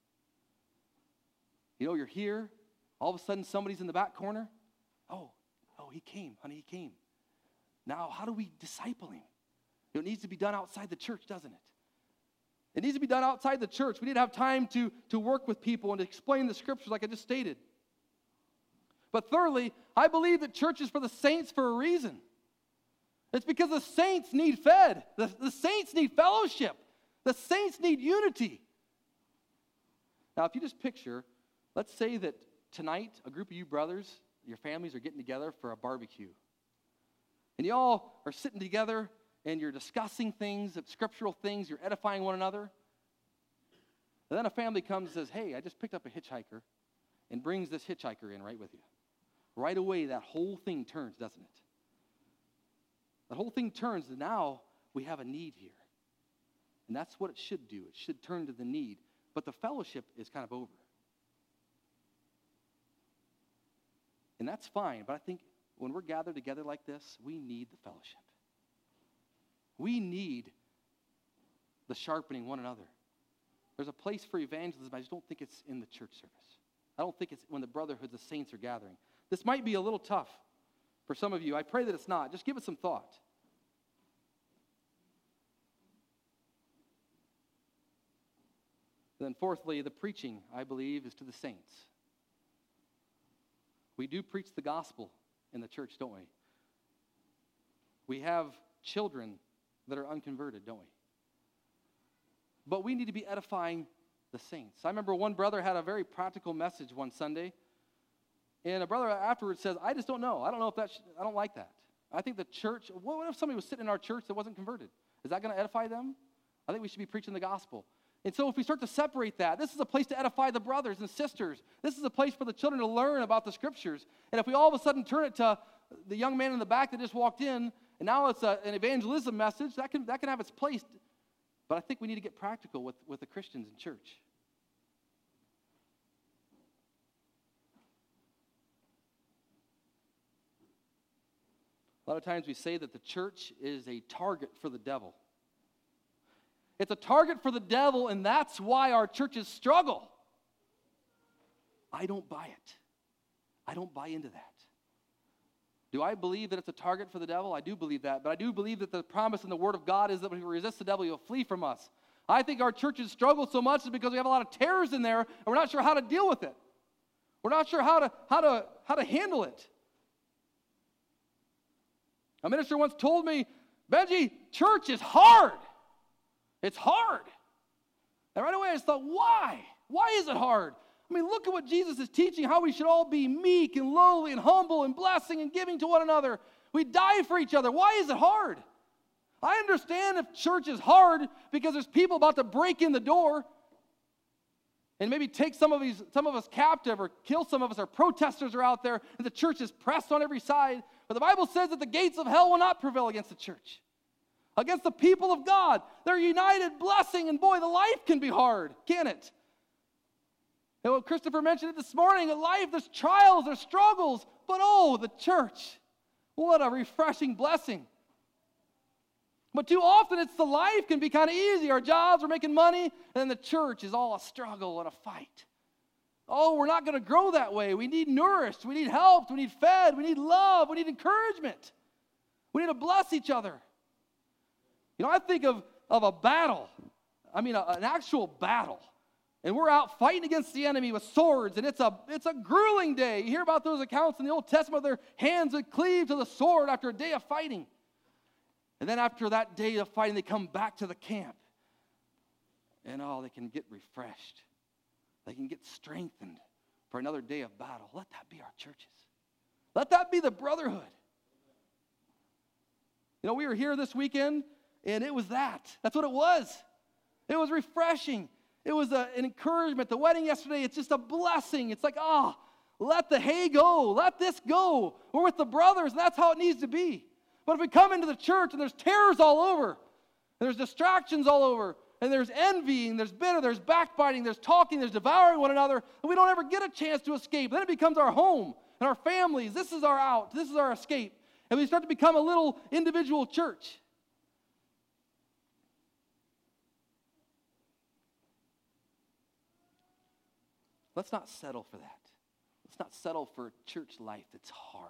You're here, all of a sudden somebody's in the back corner. Oh, he came, honey, he came. Now, how do we disciple him? It needs to be done outside the church, doesn't it? It needs to be done outside the church. We need to have time to work with people and to explain the scriptures like I just stated. But thirdly, I believe that church is for the saints for a reason. It's because the saints need fed. The saints need fellowship. The saints need unity. Now, if you just picture, let's say that tonight a group of you brothers, your families are getting together for a barbecue. And you all are sitting together and you're discussing things, scriptural things, you're edifying one another. And then a family comes and says, hey, I just picked up a hitchhiker, and brings this hitchhiker in right with you. Right away, that whole thing turns, doesn't it? That whole thing turns, and now we have a need here. And that's what it should do. It should turn to the need. But the fellowship is kind of over. And that's fine, but I think when we're gathered together like this, we need the fellowship. We need the sharpening one another. There's a place for evangelism, I just don't think it's in the church service. I don't think it's when the brotherhood, the saints are gathering. This might be a little tough for some of you. I pray that it's not. Just give it some thought. And then fourthly, the preaching, I believe, is to the saints. We do preach the gospel in the church, don't we? We have children that are unconverted, don't we? But we need to be edifying the saints. I remember one brother had a very practical message one Sunday, and a brother afterwards says, I just don't know. I don't know if I don't like that. I think the church, what if somebody was sitting in our church that wasn't converted? Is that going to edify them? I think we should be preaching the gospel. And so if we start to separate that, this is a place to edify the brothers and sisters. This is a place for the children to learn about the scriptures. And if we all of a sudden turn it to the young man in the back that just walked in, and now it's an evangelism message, that can have its place. But I think we need to get practical with the Christians in church. A lot of times we say that the church is a target for the devil. It's a target for the devil, and that's why our churches struggle. I don't buy it. I don't buy into that. Do I believe that it's a target for the devil? I do believe that, but I do believe that the promise in the Word of God is that when we resist the devil, he'll flee from us. I think our churches struggle so much is because we have a lot of terrors in there, and we're not sure how to deal with it. We're not sure how to handle it. A minister once told me, Benji, church is hard. It's hard. And right away I just thought, why? Why is it hard? I mean, look at what Jesus is teaching, how we should all be meek and lowly and humble and blessing and giving to one another. We die for each other. Why is it hard? I understand if church is hard because there's people about to break in the door and maybe take some of us captive or kill some of us, or protesters are out there and the church is pressed on every side. But the Bible says that the gates of hell will not prevail against the church. Against the people of God. They're united, blessing, and boy, the life can be hard, can't it? And what Christopher mentioned it this morning, in life there's trials, there's struggles, but oh, the church, what a refreshing blessing. But too often it's the life can be kind of easy. Our jobs, we're making money, and then the church is all a struggle and a fight. Oh, we're not going to grow that way. We need nourished, we need helped, we need fed, we need love, we need encouragement. We need to bless each other. I think of a battle. I mean, an actual battle. And we're out fighting against the enemy with swords, and it's a grueling day. You hear about those accounts in the Old Testament, their hands would cleave to the sword after a day of fighting. And then after that day of fighting, they come back to the camp. And they can get refreshed. They can get strengthened for another day of battle. Let that be our churches. Let that be the brotherhood. We were here this weekend, and it was that. That's what it was. It was refreshing. It was an encouragement. The wedding yesterday, it's just a blessing. It's like, let the hay go. Let this go. We're with the brothers, and that's how it needs to be. But if we come into the church, and there's terrors all over, and there's distractions all over, and there's envying, there's bitter, there's backbiting, there's talking, there's devouring one another, and we don't ever get a chance to escape. Then it becomes our home and our families. This is our out. This is our escape. And we start to become a little individual church. Let's not settle for that. Let's not settle for a church life that's hard.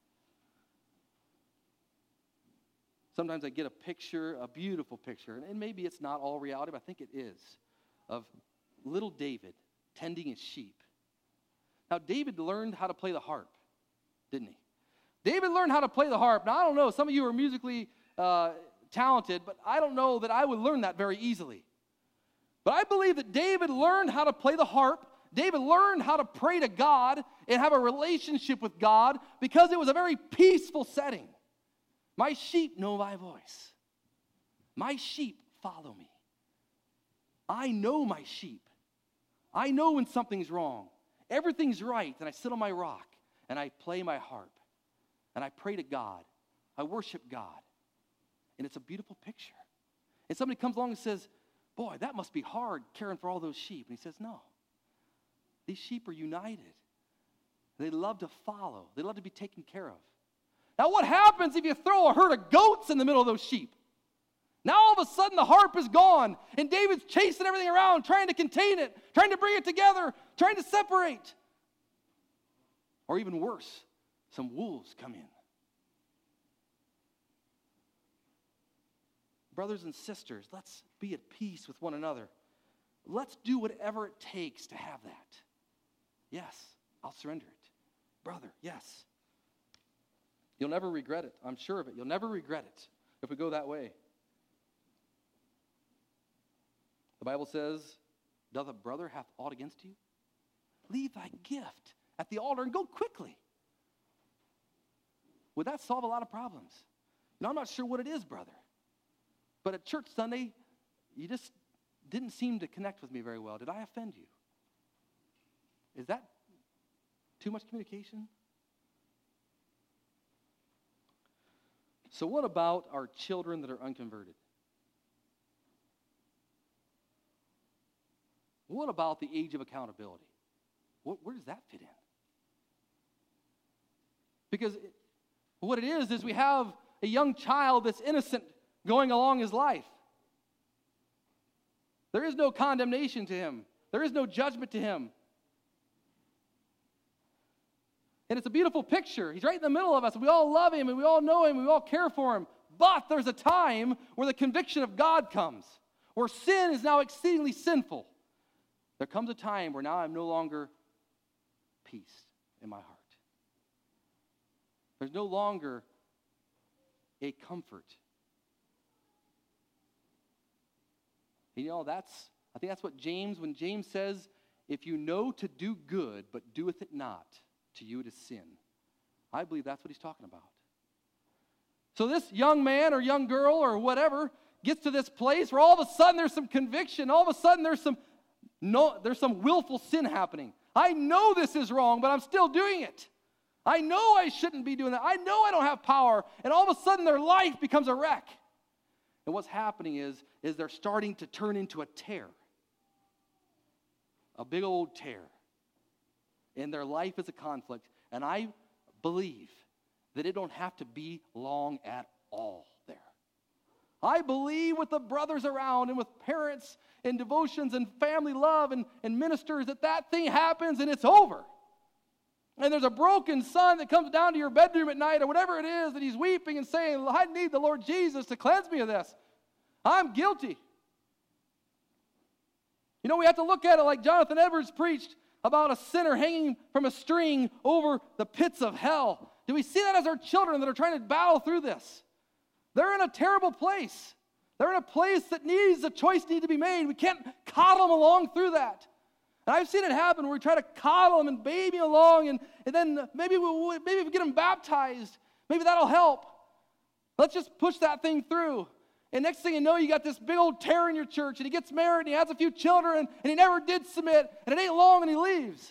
Sometimes I get a picture, a beautiful picture, and maybe it's not all reality, but I think it is, of little David tending his sheep. Now, David learned how to play the harp, didn't he? David learned how to play the harp. Now, I don't know, some of you are musically talented, but I don't know that I would learn that very easily. But I believe that David learned how to play the harp. David learned how to pray to God and have a relationship with God because it was a very peaceful setting. My sheep know my voice. My sheep follow me. I know my sheep. I know when something's wrong. Everything's right, and I sit on my rock, and I play my harp, and I pray to God. I worship God, and it's a beautiful picture. And somebody comes along and says, boy, that must be hard caring for all those sheep. And he says, no. These sheep are united. They love to follow. They love to be taken care of. Now, what happens if you throw a herd of goats in the middle of those sheep? Now, all of a sudden, the harp is gone, and David's chasing everything around, trying to contain it, trying to bring it together, trying to separate. Or even worse, some wolves come in. Brothers and sisters, let's be at peace with one another. Let's do whatever it takes to have that. Yes, I'll surrender it. Brother, yes. You'll never regret it. I'm sure of it. You'll never regret it if we go that way. The Bible says, doth a brother hath aught against you? Leave thy gift at the altar and go quickly. Would that solve a lot of problems? I'm not sure what it is, brother. But at church Sunday, you just didn't seem to connect with me very well. Did I offend you? Is that too much communication? So what about our children that are unconverted? What about the age of accountability? Where does that fit in? Because what it is we have a young child that's innocent going along his life. There is no condemnation to him. There is no judgment to him. And it's a beautiful picture. He's right in the middle of us. We all love him, and we all know him, and we all care for him. But there's a time where the conviction of God comes, where sin is now exceedingly sinful. There comes a time where now I'm no longer peace in my heart. There's no longer a comfort. And I think that's what when James says, if you know to do good, but doeth it not, to you it is sin. I believe that's what he's talking about. So this young man or young girl or whatever gets to this place where all of a sudden there's some conviction. All of a sudden there's some willful sin happening. I know this is wrong, but I'm still doing it. I know I shouldn't be doing that. I know I don't have power. And all of a sudden their life becomes a wreck. And what's happening is they're starting to turn into a tear. A big old tear. And their life is a conflict. And I believe that it don't have to be long at all there. I believe with the brothers around and with parents and devotions and family love and ministers that thing happens and it's over. And there's a broken son that comes down to your bedroom at night or whatever it is that he's weeping and saying, I need the Lord Jesus to cleanse me of this. I'm guilty. You know, we have to look at it like Jonathan Edwards preached about a sinner hanging from a string over the pits of hell. Do we see that as our children that are trying to battle through this? They're in a terrible place. They're in a place that needs a choice need to be made. We can't coddle them along through that. And I've seen it happen where we try to coddle them and baby along, and then maybe we get them baptized. Maybe that'll help. Let's just push that thing through. And next thing you know, you got this big old terror in your church, and he gets married, and he has a few children, and he never did submit, and it ain't long, and he leaves.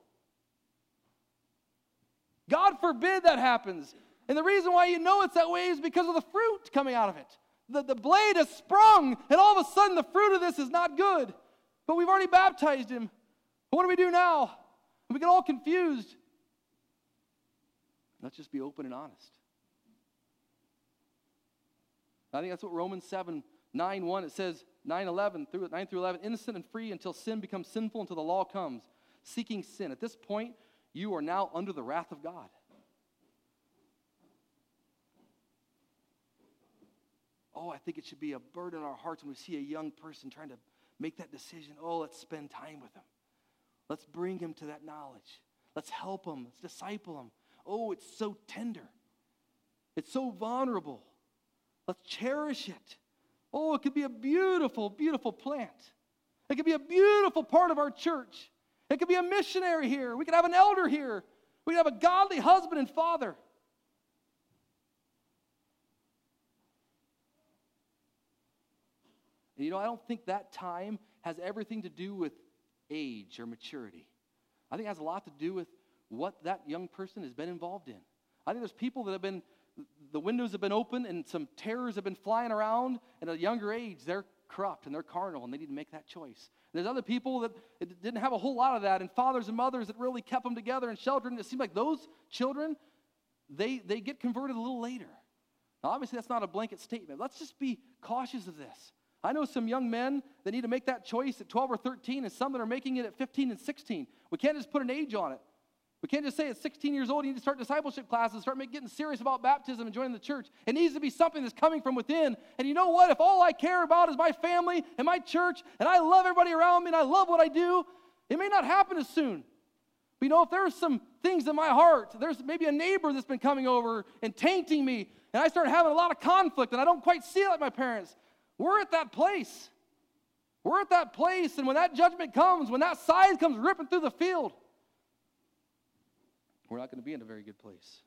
God forbid that happens. And the reason why you know it's that way is because of the fruit coming out of it. The blade has sprung, and all of a sudden the fruit of this is not good. But we've already baptized him. What do we do now? We get all confused. Let's just be open and honest. I think that's what Romans 7:9:1, it says, 9 through 11, innocent and free until sin becomes sinful, until the law comes, seeking sin. At this point, you are now under the wrath of God. Oh, I think it should be a burden in our hearts when we see a young person trying to make that decision. Oh, let's spend time with him. Let's bring him to that knowledge. Let's help him. Let's disciple him. Oh, it's so tender. It's so vulnerable. Let's cherish it. Oh, it could be a beautiful, beautiful plant. It could be a beautiful part of our church. It could be a missionary here. We could have an elder here. We could have a godly husband and father. And you know, I don't think that time has everything to do with age or maturity. I think it has a lot to do with what that young person has been involved in. I think there's people that have been, the windows have been open and some terrors have been flying around, and at a younger age, they're corrupt and they're carnal and they need to make that choice. And there's other people that didn't have a whole lot of that, and fathers and mothers that really kept them together and sheltered, and it seems like those children, they get converted a little later. Now, obviously, that's not a blanket statement. Let's just be cautious of this. I know some young men that need to make that choice at 12 or 13, and some that are making it at 15 and 16. We can't just put an age on it. We can't just say at 16 years old you need to start discipleship classes, start getting serious about baptism and joining the church. It needs to be something that's coming from within. And you know what? If all I care about is my family and my church, and I love everybody around me and I love what I do, it may not happen as soon. But you know, if there's some things in my heart, there's maybe a neighbor that's been coming over and tainting me, and I start having a lot of conflict and I don't quite see it like my parents, we're at that place. We're at that place, and when that judgment comes, when that scythe comes ripping through the field, we're not going to be in a very good place.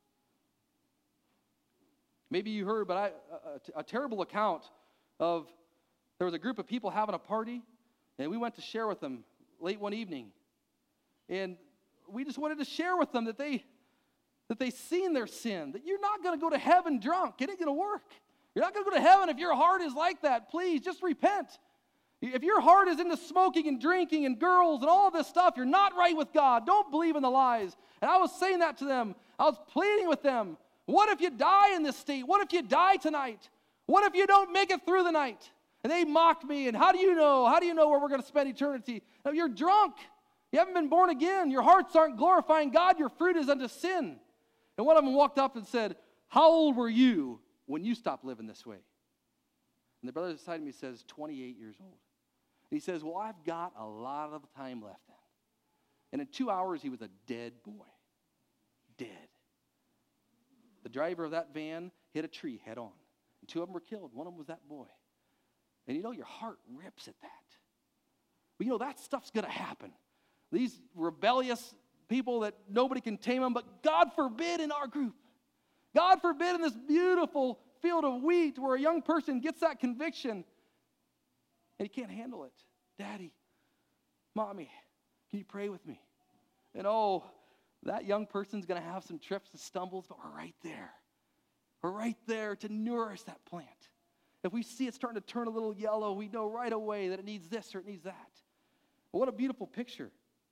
Maybe you heard, but a terrible account of, there was a group of people having a party, and we went to share with them late one evening. And we just wanted to share with them that they seen their sin, that you're not going to go to heaven drunk. It ain't going to work. You're not going to go to heaven if your heart is like that. Please, just repent. If your heart is into smoking and drinking and girls and all this stuff, you're not right with God. Don't believe in the lies. And I was saying that to them. I was pleading with them. What if you die in this state? What if you die tonight? What if you don't make it through the night? And they mocked me. And how do you know? How do you know where we're going to spend eternity? No, you're drunk. You haven't been born again. Your hearts aren't glorifying God. Your fruit is unto sin. And one of them walked up and said, how old were you when you stopped living this way? And the brother beside me says, 28 years old. And he says, well, I've got a lot of time left then. And in 2 hours, he was a dead boy. Dead. The driver of that van hit a tree head on. And 2 of them were killed. One of them was that boy. And you know, your heart rips at that. But you know, that stuff's going to happen. These rebellious people that nobody can tame them, but God forbid in our group. God forbid in this beautiful field of wheat where a young person gets that conviction and he can't handle it. Daddy, Mommy, can you pray with me? And oh, that young person's going to have some trips and stumbles, but we're right there. We're right there to nourish that plant. If we see it starting to turn a little yellow, we know right away that it needs this or it needs that. But what a beautiful picture.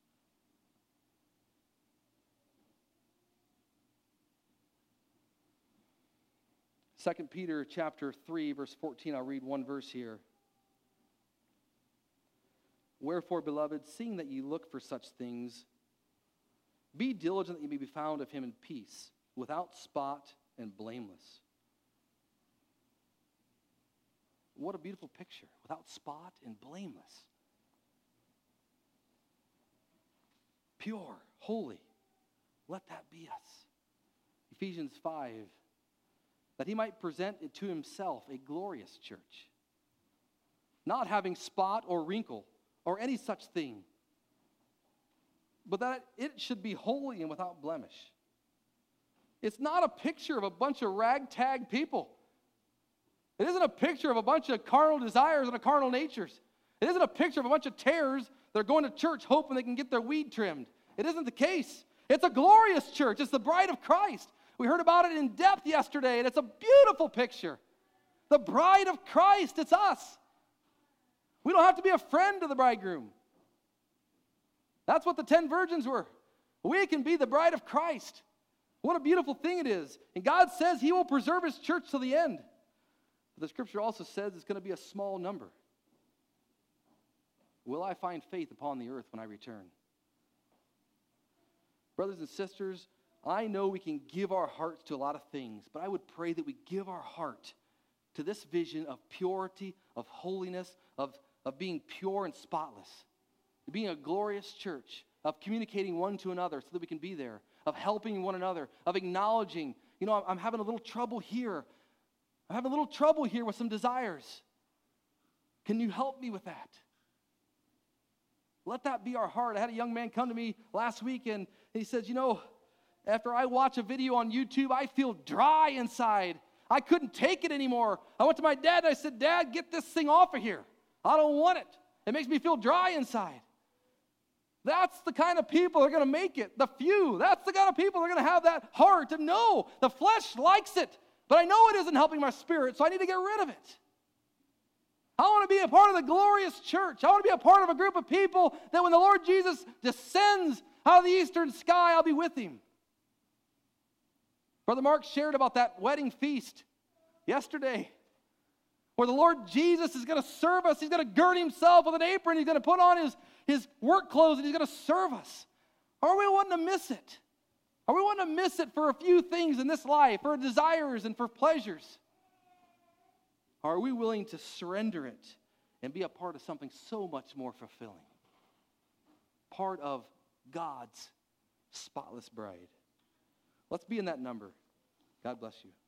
Second Peter chapter 3, verse 14, I'll read one verse here. Wherefore, beloved, seeing that ye look for such things, be diligent that ye may be found of him in peace, without spot and blameless. what a beautiful picture, without spot and blameless. Pure, holy. Let that be us. Ephesians 5, that he might present it to himself a glorious church, not having spot or wrinkle or any such thing, but that it should be holy and without blemish. It's not a picture of a bunch of ragtag people. It isn't a picture of a bunch of carnal desires and carnal natures. It isn't a picture of a bunch of tares that are going to church hoping they can get their weed trimmed. It isn't the case. It's a glorious church. It's the bride of Christ. We heard about it in depth yesterday, and it's a beautiful picture. The bride of Christ, it's us. We don't have to be a friend to the bridegroom. That's what the 10 virgins were. We can be the bride of Christ. What a beautiful thing it is. And God says he will preserve his church to the end. But the scripture also says it's going to be a small number. Will I find faith upon the earth when I return? Brothers and sisters, I know we can give our hearts to a lot of things, but I would pray that we give our heart to this vision of purity, of holiness, of being pure and spotless, being a glorious church, of communicating one to another so that we can be there, of helping one another, of acknowledging, I'm having a little trouble here. I'm having a little trouble here with some desires. Can you help me with that? Let that be our heart. I had a young man come to me last week, and he says, after I watch a video on YouTube, I feel dry inside. I couldn't take it anymore. I went to my dad, and I said, Dad, get this thing off of here. I don't want it. It makes me feel dry inside. That's the kind of people that are going to make it. The few. That's the kind of people that are going to have that heart to know the flesh likes it, but I know it isn't helping my spirit, so I need to get rid of it. I want to be a part of the glorious church. I want to be a part of a group of people that when the Lord Jesus descends out of the eastern sky, I'll be with him. Brother Mark shared about that wedding feast yesterday, where the Lord Jesus is going to serve us. He's going to gird himself with an apron. He's going to put on his work clothes, and he's going to serve us. Are we wanting to miss it? Are we wanting to miss it for a few things in this life, for desires and for pleasures? Are we willing to surrender it and be a part of something so much more fulfilling? Part of God's spotless bride. Let's be in that number. God bless you.